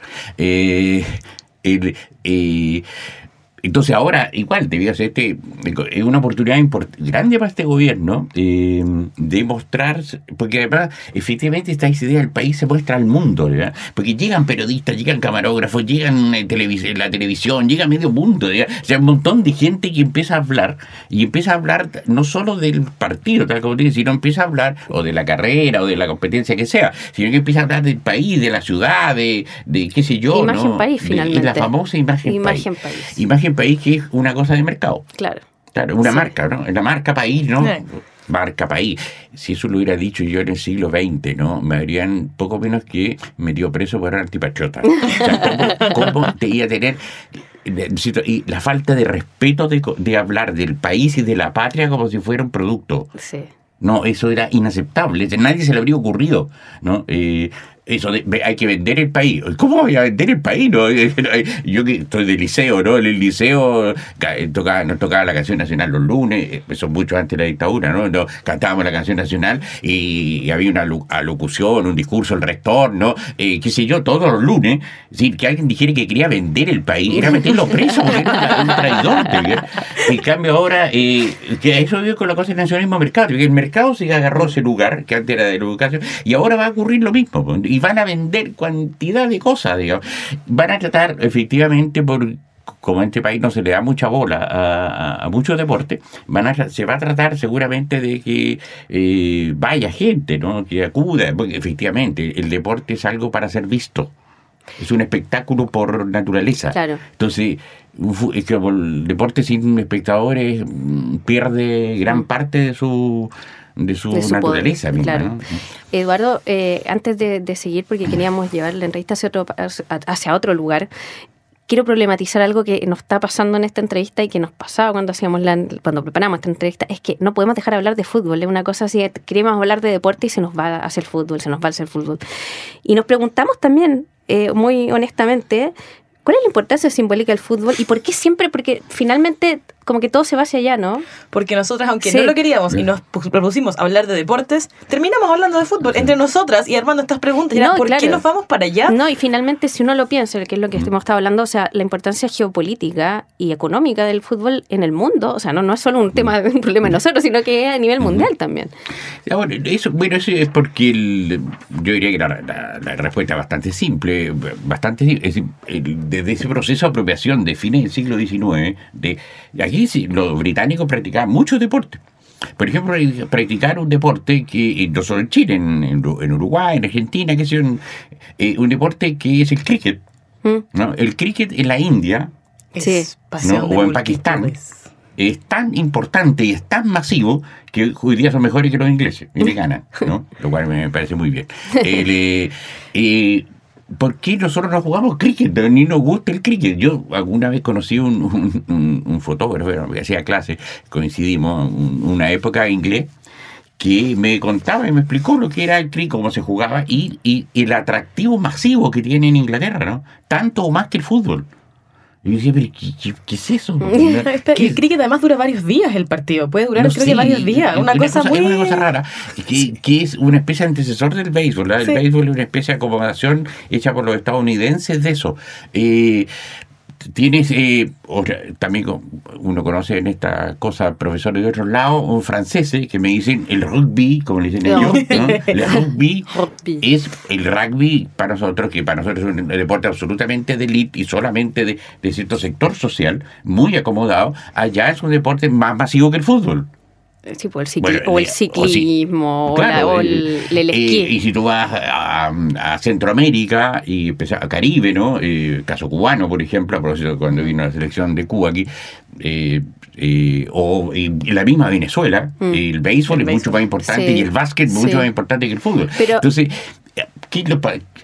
Entonces ahora, igual, es una oportunidad grande para este gobierno de mostrar, porque además, efectivamente, esta idea del país se muestra al mundo, ¿verdad? Porque llegan periodistas, llegan camarógrafos, llegan la televisión, llega medio mundo, ¿verdad? O sea, un montón de gente que empieza a hablar, y empieza a hablar no solo del partido, tal como dice, sino empieza a hablar, o de la carrera, o de la competencia que sea, sino que empieza a hablar del país, de la ciudad, de qué sé yo, imagen, ¿no? País, finalmente. La famosa imagen país. Imagen país, que es una cosa de mercado. Claro, una marca, ¿no? La marca país, ¿no? Sí. Marca país. Si eso lo hubiera dicho yo en el siglo XX, ¿no? Me habrían poco menos que metido preso por antipatriota. O sea, ¿cómo te iba a tener? Y la falta de respeto de hablar del país y de la patria como si fuera un producto. Sí. No, eso era inaceptable. Nadie se le habría ocurrido, ¿no? Eso hay que vender el país. ¿Cómo voy a vender el país? ¿No? Yo que estoy de liceo, ¿no? En el liceo nos tocaba la canción nacional los lunes, eso mucho antes de la dictadura, ¿no? Cantábamos la canción nacional y había una alocución, un discurso del rector, ¿no? Qué sé yo, todos los lunes. Es decir, que alguien dijera que quería vender el país, era meterlo preso, porque era un traidor. En cambio ahora, que eso vive con la cosa del nacionalismo mercado, porque el mercado se agarró ese lugar, que antes era de la educación, y ahora va a ocurrir lo mismo, y van a vender cantidad de cosas, digamos. Van a tratar, efectivamente, como en este país no se le da mucha bola a muchos deportes, se va a tratar seguramente de que vaya gente, ¿no? Que acuda, porque efectivamente el deporte es algo para ser visto. Es un espectáculo por naturaleza. Claro. Entonces, es que el deporte sin espectadores pierde gran parte de su naturaleza poder, misma, claro. ¿no? Eduardo, antes de seguir, porque queríamos llevar la entrevista hacia otro lugar, quiero problematizar algo que nos está pasando en esta entrevista y que nos pasaba cuando preparamos esta entrevista, es que no podemos dejar de hablar de fútbol. Es una cosa así, queremos hablar de deporte y se nos va hacia el fútbol, Y nos preguntamos también, muy honestamente, ¿cuál es la importancia simbólica del fútbol? ¿Y por qué siempre? Porque finalmente como que todo se va hacia allá, ¿no? Porque nosotras, aunque no lo queríamos y nos propusimos hablar de deportes, terminamos hablando de fútbol entre nosotras y armando estas preguntas. ¿Por qué nos vamos para allá? No, y finalmente si uno lo piensa, que es lo que hemos estado hablando, o sea, la importancia geopolítica y económica del fútbol en el mundo, o sea, no es solo un problema de nosotros, sino que es a nivel mundial también. Eso es porque yo diría que la respuesta es bastante simple, es decir, desde ese proceso de apropiación de fines del siglo XIX, aquí los británicos practicaban muchos deportes. Por ejemplo, practicar un deporte que no solo en Chile, en Uruguay, en Argentina, que es un deporte que es el cricket. ¿No? El cricket en la India, ¿no? O en Pakistán, es tan importante y es tan masivo que hoy día son mejores que los ingleses y le ganan, ¿no? Lo cual me parece muy bien. ¿Por qué nosotros no jugamos cricket? Ni nos gusta el cricket. Yo alguna vez conocí un fotógrafo que hacía clases, coincidimos una época inglés, que me contaba y me explicó lo que era el cricket, cómo se jugaba y el atractivo masivo que tiene en Inglaterra, ¿no? Tanto o más que el fútbol. Y yo decía, pero ¿qué es eso? El cricket además dura varios días el partido. Puede durar, creo que varios días. Una cosa rara. Que es una especie de antecesor del béisbol, ¿verdad? El béisbol es una especie de acomodación hecha por los estadounidenses de eso. Tienes, también uno conoce en esta cosa profesores de otros lados, un francés que me dicen el rugby, como le dicen ellos, ¿no? El rugby es el rugby para nosotros, que para nosotros es un deporte absolutamente de élite y solamente de cierto sector social, muy acomodado. Allá es un deporte más masivo que el fútbol. Sí, pues el ciclismo, o el esquí. Y si tú vas a Centroamérica y a Caribe, ¿no? Caso cubano, por ejemplo, a propósito cuando vino la selección de Cuba aquí, o en la misma Venezuela, el béisbol es mucho más importante y el básquet mucho más importante que el fútbol. Pero, entonces,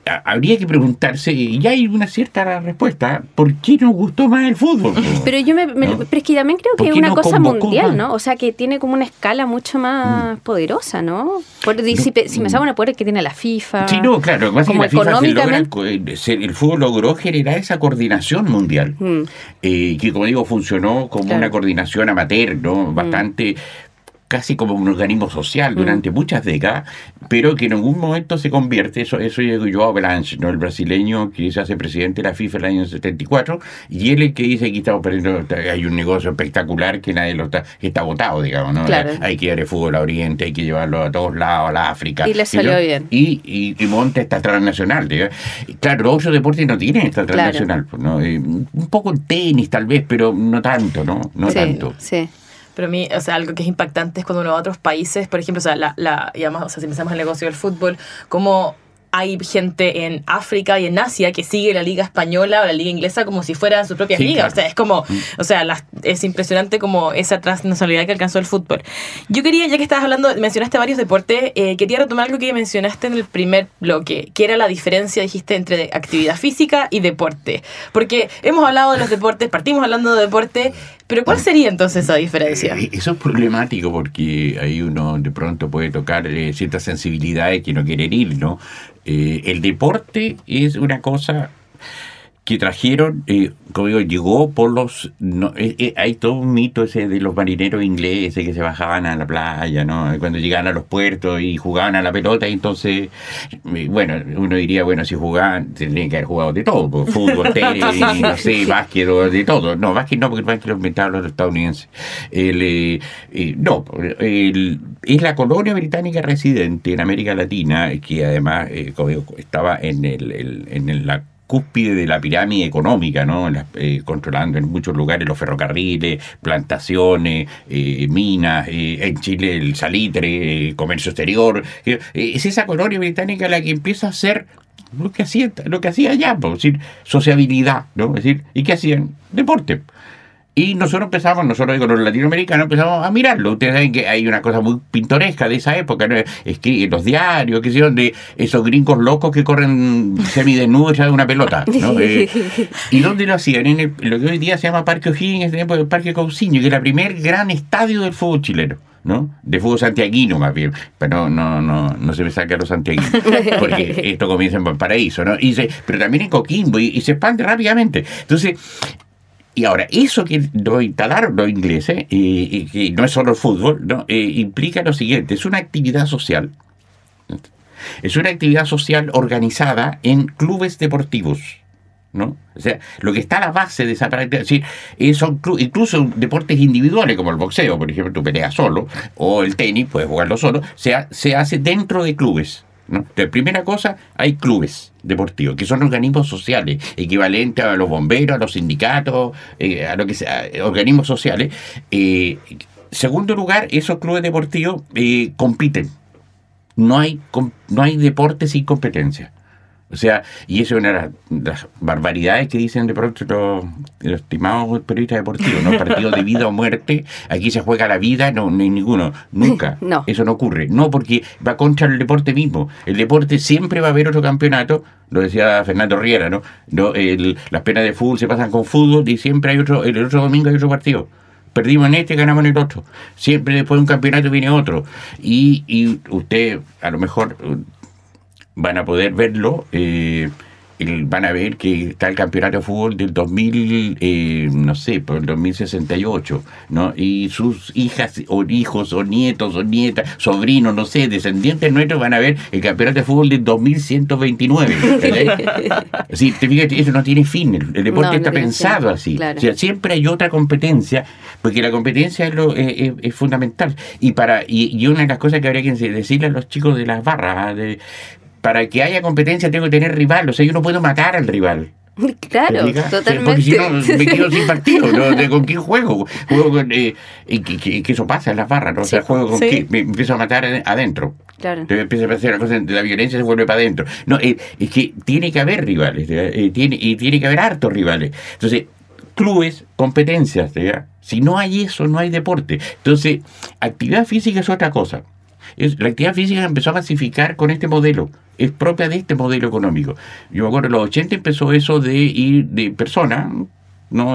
habría que preguntarse, y ya hay una cierta respuesta, ¿por qué nos gustó más el fútbol? Pero yo pero es que también creo que es una cosa mundial, ¿no? O sea, que tiene como una escala mucho más poderosa, ¿no? Si me sabe una poder que tiene la FIFA. Sí, no, claro, lo que pasa es que la FIFA económicamente... el fútbol logró generar esa coordinación mundial, que como digo, funcionó como una coordinación amateur, ¿no? Bastante... casi como un organismo social durante muchas décadas, pero que en algún momento se convierte, eso es João Belange, ¿no? El brasileño que se hace presidente de la FIFA en el año 74, y él es el que dice que estamos perdiendo, hay un negocio espectacular que nadie lo está votado, digamos, ¿no? Claro. Hay que llevar el fútbol a Oriente, hay que llevarlo a todos lados, a la África. Y le salió bien. Y monta esta transnacional, digamos. Claro, los otros deportes no tienen esta transnacional, ¿no? Un poco el tenis tal vez, pero no tanto, ¿no? No tanto. Sí. Pero a mí, o sea, algo que es impactante es cuando uno va a otros países, por ejemplo, o sea, y además, o sea, si pensamos en el negocio del fútbol, como hay gente en África y en Asia que sigue la liga española o la liga inglesa como si fueran sus propias ligas. Claro. O sea, es como, o sea, es impresionante como esa transnacionalidad que alcanzó el fútbol. Yo quería, ya que estabas hablando, mencionaste varios deportes, quería retomar algo que mencionaste en el primer bloque, que era la diferencia, dijiste, entre actividad física y deporte. Porque hemos hablado de los deportes, partimos hablando de deporte, pero ¿cuál sería entonces esa diferencia? Eso es problemático porque ahí uno de pronto puede tocar ciertas sensibilidades que no quiere herir, ¿no? El deporte es una cosa que trajeron, como digo, llegó por los... hay todo un mito ese de los marineros ingleses que se bajaban a la playa, ¿no? Cuando llegaban a los puertos y jugaban a la pelota, y entonces, bueno, uno diría, bueno, si jugaban, tendrían que haber jugado de todo, pues, fútbol, tenis, no sé, básquet, de todo. No, básquet no, porque el básquet lo inventaron los estadounidenses. Es la colonia británica residente en América Latina, que además, como digo, estaba en la cúspide de la pirámide económica, ¿no? Controlando en muchos lugares los ferrocarriles, plantaciones, minas, en Chile el salitre, comercio exterior. Es esa colonia británica la que empieza a hacer lo que hacía allá, es decir, sociabilidad, ¿no? Es decir, ¿y qué hacían? Deporte. Y nosotros digo, los latinoamericanos empezamos a mirarlo. Ustedes saben que hay una cosa muy pintoresca de esa época, ¿no? Es que en los diarios, que son de esos gringos locos que corren semidesnudos echando una pelota, ¿no? ¿Y dónde lo hacían? En lo que hoy día se llama Parque O'Higgins, el Parque Cousiño, que era el primer gran estadio del fútbol chileno, ¿no? De fútbol santiaguino más bien, pero no se me saca a los santiaguinos, porque esto comienza en Valparaíso, ¿no? Pero también en Coquimbo, y se expande rápidamente. Entonces, y ahora, eso que lo instalaron los ingleses, y que no es solo el fútbol, ¿no? Implica lo siguiente: es una actividad social. Es una actividad social organizada en clubes deportivos, ¿no? O sea, lo que está a la base de esa práctica, es decir, son incluso deportes individuales como el boxeo, por ejemplo, tú peleas solo, o el tenis, puedes jugarlo solo, se hace dentro de clubes, ¿no? Entonces, primera cosa, hay clubes deportivos, que son organismos sociales, equivalentes a los bomberos, a los sindicatos, a lo que sea, organismos sociales. Segundo lugar, esos clubes deportivos compiten. No hay deporte sin competencia. O sea, y eso es una de las barbaridades que dicen de pronto los estimados periodistas deportivos, ¿no? Partidos de vida o muerte, aquí se juega la vida, no hay ninguno, nunca. No. Eso no ocurre. No, porque va contra el deporte mismo. El deporte siempre va a haber otro campeonato, lo decía Fernando Riera, ¿no? Las penas de fútbol se pasan con fútbol y siempre hay el otro domingo hay otro partido. Perdimos en este, ganamos en el otro. Siempre después de un campeonato viene otro. Y usted, a lo mejor, van a poder verlo, van a ver que está el campeonato de fútbol del 2068, ¿no? Y sus hijas o hijos o nietos o nietas, sobrinos, no sé, descendientes nuestros van a ver el campeonato de fútbol del 2129. Sí, te fijas, eso no tiene fin, el deporte está pensado así. Claro. O sea, siempre hay otra competencia, porque la competencia es fundamental. Y una de las cosas que habría que decirle a los chicos de las barras, para que haya competencia tengo que tener rival, o sea, yo no puedo matar al rival. Claro, totalmente. Porque si no, me quedo sin partido, ¿no? ¿Con quién juego? Juego con... que eso pasa en las barras, ¿no? O sea, juego con quién, me empiezo a matar adentro. Claro. Entonces empieza a hacer la cosa de la violencia, se vuelve para adentro. No, es que tiene que haber rivales, tiene que haber hartos rivales. Entonces, clubes, competencias, ¿ya? Si no hay eso, no hay deporte. Entonces, actividad física es otra cosa. La actividad física empezó a masificar con este modelo. Es propia de este modelo económico. Yo me acuerdo en los 80 empezó eso de ir de personas, ¿no?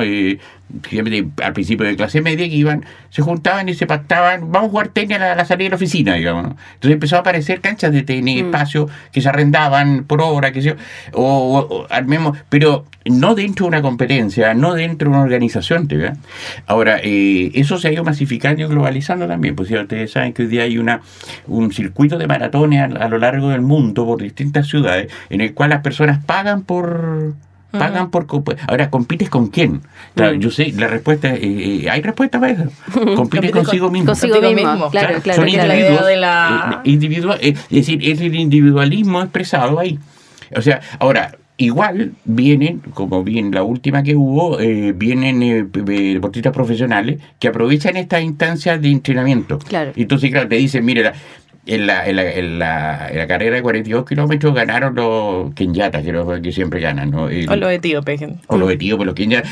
Al principio de clase media que iban, se juntaban y se pactaban, vamos a jugar tenis a la salida de la oficina, digamos, ¿no? Entonces empezó a aparecer canchas de tenis, espacios que se arrendaban por hora, qué sé yo, o armemos, pero no dentro de una competencia, no dentro de una organización, ¿verdad? Ahora, eso se ha ido masificando y globalizando también, pues ya ustedes saben que hoy día hay un circuito de maratones a lo largo del mundo por distintas ciudades, en el cual las personas pagan por... Ahora, ¿compites con quién? Claro, yo sé, la respuesta, hay respuesta para eso. Compites consigo mismo. Consigo mismo, claro. Son individuos, la individual, es decir, es el individualismo expresado ahí. O sea, ahora, igual vienen, como bien la última que hubo, vienen deportistas profesionales que aprovechan estas instancias de entrenamiento. Claro. Entonces, claro, te dicen, mire, en la carrera de 42 kilómetros ganaron los kenyatas, que siempre ganan, ¿no? o los etíopes. O los etíopes, los kenyatas.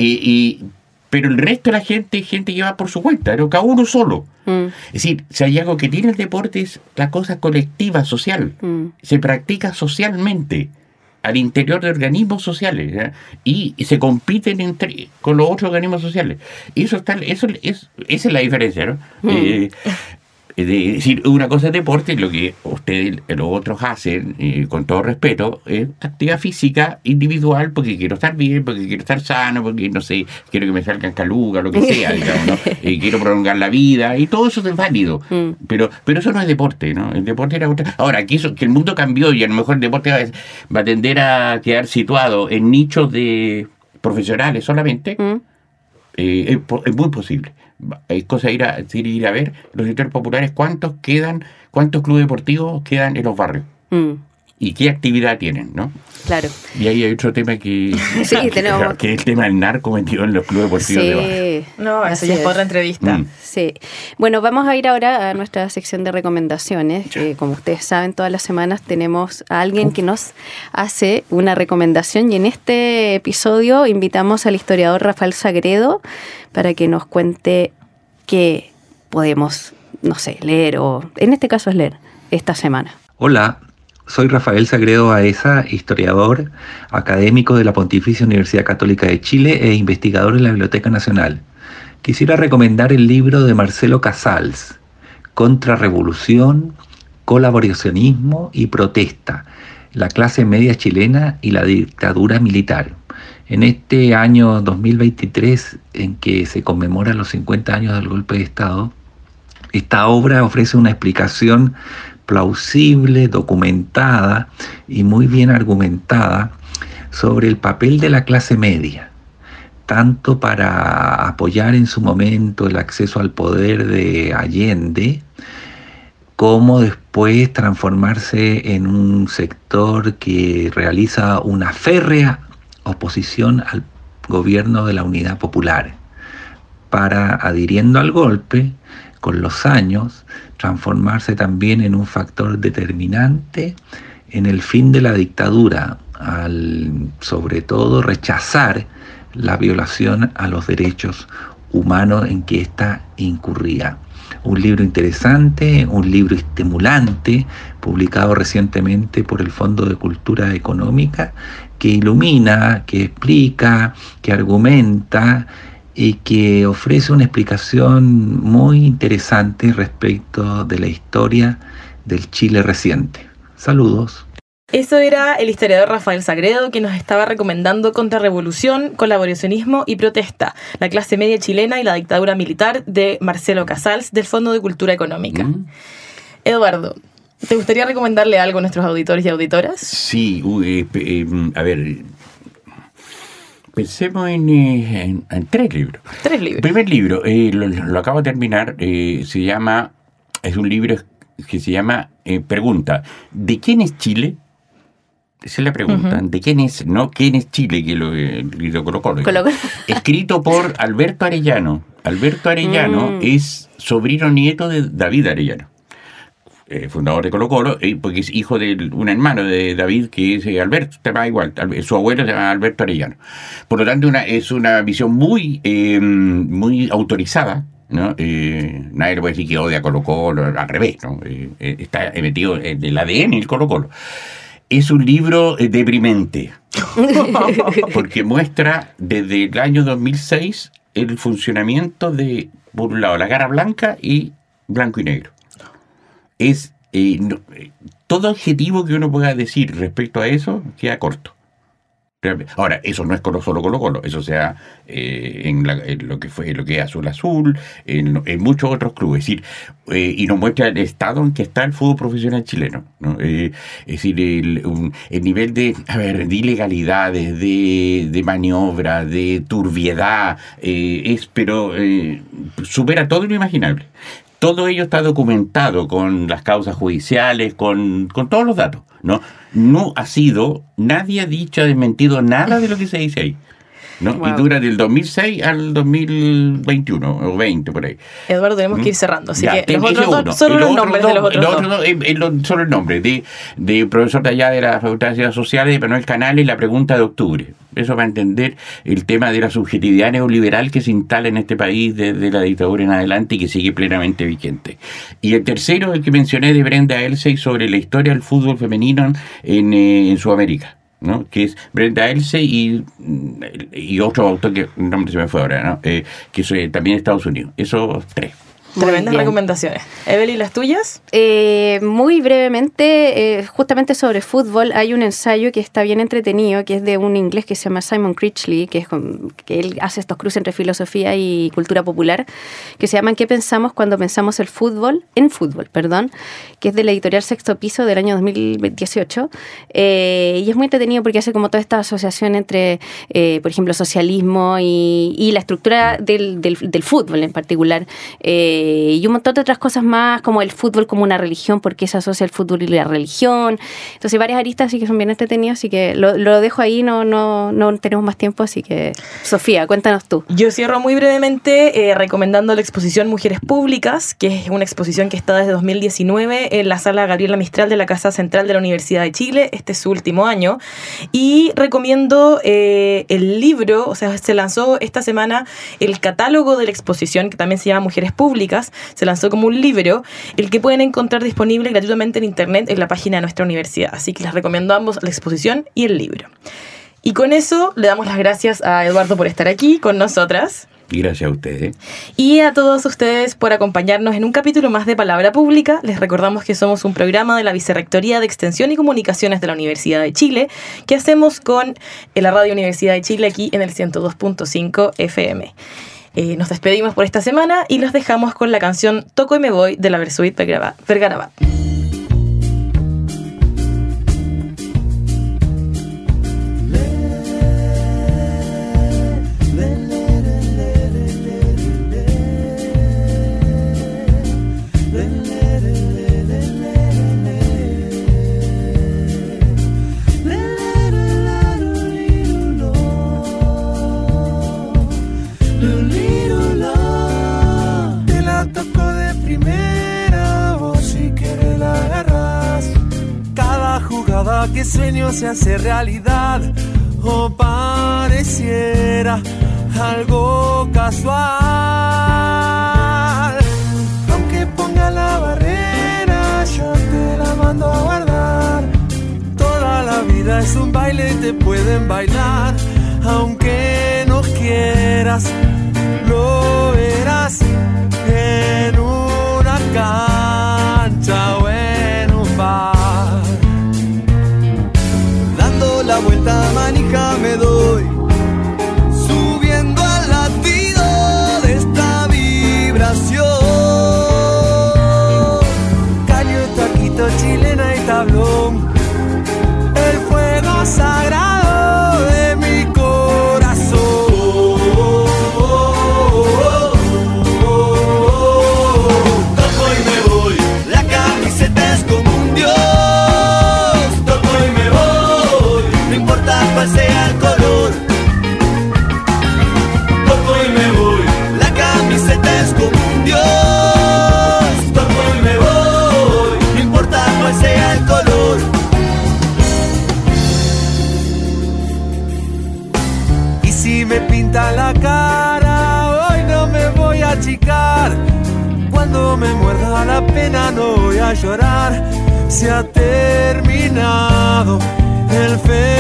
Pero el resto de la gente que va por su cuenta, ¿no? Cada uno solo. Es decir, si hay algo que tiene el deporte es la cosa colectiva, social. Se practica socialmente al interior de organismos sociales, ¿ya? Y se compiten con los otros organismos sociales. Y esa es la diferencia, ¿no? Es decir, una cosa es deporte y lo que ustedes, los otros hacen, con todo respeto, es actividad física individual porque quiero estar bien, porque quiero estar sano, porque, no sé, quiero que me salgan calugas, lo que sea, digamos, ¿no? Quiero prolongar la vida y todo eso es válido. Pero eso no es deporte, ¿no? El deporte era otra... Ahora, que el mundo cambió y a lo mejor el deporte va a tender a quedar situado en nichos de profesionales solamente, es muy posible. Es cosa de ir a ver los sectores populares cuántos clubes deportivos quedan en los barrios y qué actividad tienen, ¿no? Claro. Y ahí hay otro tema que es el tema del narco metido en los clubes deportivos de barrio. No, eso ya es otra entrevista. Sí. Bueno, vamos a ir ahora a nuestra sección de recomendaciones. Como ustedes saben, todas las semanas tenemos a alguien que nos hace una recomendación y en este episodio invitamos al historiador Rafael Sagredo para que nos cuente qué podemos, no sé, leer o, en este caso es leer, esta semana. Hola, soy Rafael Sagredo Baeza, historiador, académico de la Pontificia Universidad Católica de Chile e investigador en la Biblioteca Nacional. Quisiera recomendar el libro de Marcelo Casals, Contrarrevolución, Colaboracionismo y Protesta, la clase media chilena y la dictadura militar. En este año 2023, en que se conmemoran los 50 años del golpe de Estado, esta obra ofrece una explicación plausible, documentada y muy bien argumentada sobre el papel de la clase media, tanto para apoyar en su momento el acceso al poder de Allende, como después transformarse en un sector que realiza una férrea oposición al gobierno de la Unidad Popular, para, adhiriendo al golpe, con los años, transformarse también en un factor determinante en el fin de la dictadura, al sobre todo rechazar la violación a los derechos humanos en que ésta incurría. Un libro interesante, un libro estimulante, publicado recientemente por el Fondo de Cultura Económica, que ilumina, que explica, que argumenta y que ofrece una explicación muy interesante respecto de la historia del Chile reciente. Saludos. Eso era el historiador Rafael Sagredo, que nos estaba recomendando Contrarrevolución, Colaboracionismo y Protesta, la clase media chilena y la dictadura militar, de Marcelo Casals, del Fondo de Cultura Económica. Eduardo, ¿te gustaría recomendarle algo a nuestros auditores y auditoras? Sí, a ver, pensemos en 3 libros. 3 libros. El primer libro, lo acabo de terminar, es un libro que se llama Pregunta, ¿de quién es Chile? Esa es la pregunta. ¿De quién es? No, ¿quién es Chile? Que lo colocó. Escrito por Alberto Arellano. Alberto Arellano es sobrino nieto de David Arellano, fundador de Colo-Colo, porque es hijo de un hermano de David, que es Alberto, se llama igual, su abuelo se llama Alberto Arellano. Por lo tanto, es una visión muy autorizada ¿no? Nadie le puede decir que odia a Colo-Colo, al revés, ¿no? Está metido en el ADN el Colo-Colo. Es un libro deprimente, porque muestra desde el año 2006 el funcionamiento de, por un lado, la Gara Blanca y Blanco y Negro. Es todo adjetivo que uno pueda decir respecto a eso queda corto. Ahora, eso no es solo Colo-Colo, eso sea en lo que es Azul, en muchos otros clubes. Es decir, y nos muestra el estado en que está el fútbol profesional chileno, ¿no? Es decir, el nivel de ilegalidades, de maniobra, de turbiedad, pero supera todo lo imaginable. Todo ello está documentado con las causas judiciales, con todos los datos, ¿no? No ha sido, nadie ha dicho, ha desmentido nada de lo que se dice ahí, ¿no? Wow. Y dura del 2006 al 2021 o 20 por ahí. Eduardo, tenemos que ir cerrando, así ya, que los otros dos, solo los nombres de los otros dos. Solo el nombre de profesor de allá de la Facultad de Ciencias Sociales de Manuel Canales, La pregunta de octubre. Eso va a entender el tema de la subjetividad neoliberal que se instala en este país desde la dictadura en adelante y que sigue plenamente vigente. Y el tercero, el que mencioné de Brenda Elsey sobre la historia del fútbol femenino en Sudamérica, ¿no? Que es Brenda Elsey y otro autor que el nombre se me fue ahora, ¿no? Que es también de Estados Unidos. Esos tres. Tremendas recomendaciones. Evelyn, ¿las tuyas? Muy brevemente, justamente sobre fútbol, hay un ensayo que está bien entretenido, que es de un inglés que se llama Simon Critchley, que él hace estos cruces entre filosofía y cultura popular, que se llaman ¿Qué pensamos cuando pensamos en fútbol? Que es de la editorial Sexto Piso del año 2018. Y es muy entretenido porque hace como toda esta asociación entre, por ejemplo, socialismo y la estructura del fútbol en particular. Y un montón de otras cosas más, como el fútbol como una religión, porque se asocia el fútbol y la religión. Entonces, varias aristas así que son bien entretenidas, así que lo dejo ahí, no tenemos más tiempo, así que, Sofía, cuéntanos tú. Yo cierro muy brevemente recomendando la exposición Mujeres Públicas, que es una exposición que está desde 2019 en la sala Gabriela Mistral de la Casa Central de la Universidad de Chile. Este es su último año. Y recomiendo el libro, o sea, se lanzó esta semana el catálogo de la exposición, que también se llama Mujeres Públicas. Se lanzó como un libro, el que pueden encontrar disponible gratuitamente en internet en la página de nuestra universidad. Así que les recomiendo a ambos la exposición y el libro. Y con eso le damos las gracias a Eduardo por estar aquí con nosotras. Y gracias a ustedes. Y a todos ustedes por acompañarnos en un capítulo más de Palabra Pública. Les recordamos que somos un programa de la Vicerrectoría de Extensión y Comunicaciones de la Universidad de Chile, que hacemos con la Radio Universidad de Chile aquí en el 102.5 FM. Nos despedimos por esta semana y los dejamos con la canción Toco y me voy de la Versuit Vergarabat. Que sueño se hace realidad o pareciera algo casual. Aunque ponga la barrera, yo te la mando a guardar. Toda la vida es un baile y te pueden bailar. Aunque no quieras, lo verás en una cancha o en un bar. La vuelta manija me doy, subiendo al latido de esta vibración. Caño, taquito, chilena y tablón, el fuego sagrado de mi corazón. Toco y me voy, la cama a llorar, se ha terminado el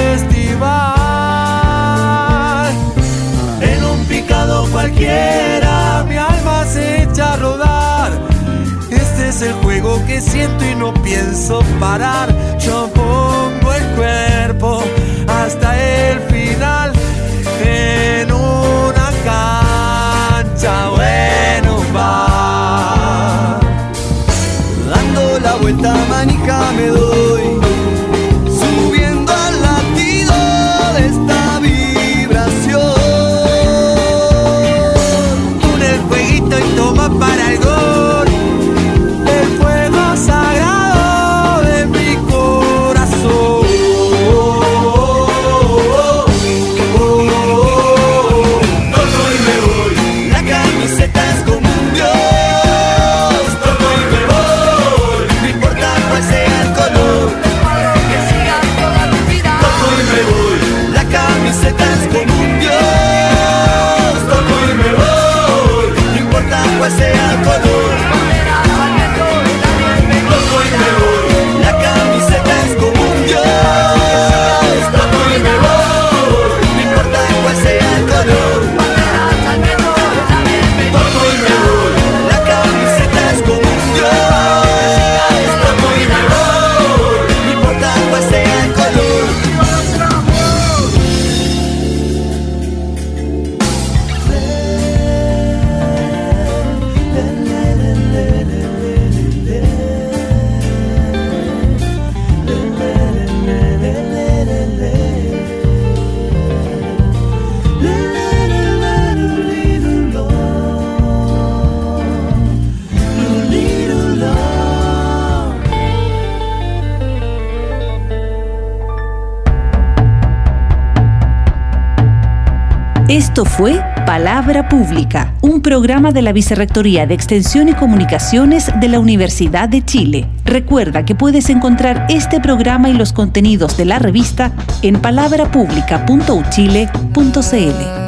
festival. En un picado cualquiera mi alma se echa a rodar. Este es el juego que siento y no pienso parar. Yo pongo el cuerpo hasta el final en una cancha o en un bar. Dando la vuelta manija me doy, subiendo al latido de esta vibración. Une el jueguito y toma para el gol, el fuego sagrado de mi corazón. Toco y me voy, la camiseta es como un dios. Toco y me voy, no importa cuál sea el color, que siga toda mi vida. Toco y me voy, la camiseta es como un dios. Toco y me voy, no importa cuál sea el color. Toco y me voy, la camiseta es como un dios. Toco y me voy, no importa cuál sea el color. Toco y me voy, la camiseta es como un dios. Toco y me voy, no importa cuál sea el color. Esto fue Palabra Pública, un programa de la Vicerrectoría de Extensión y Comunicaciones de la Universidad de Chile. Recuerda que puedes encontrar este programa y los contenidos de la revista en palabrapublica.uchile.cl.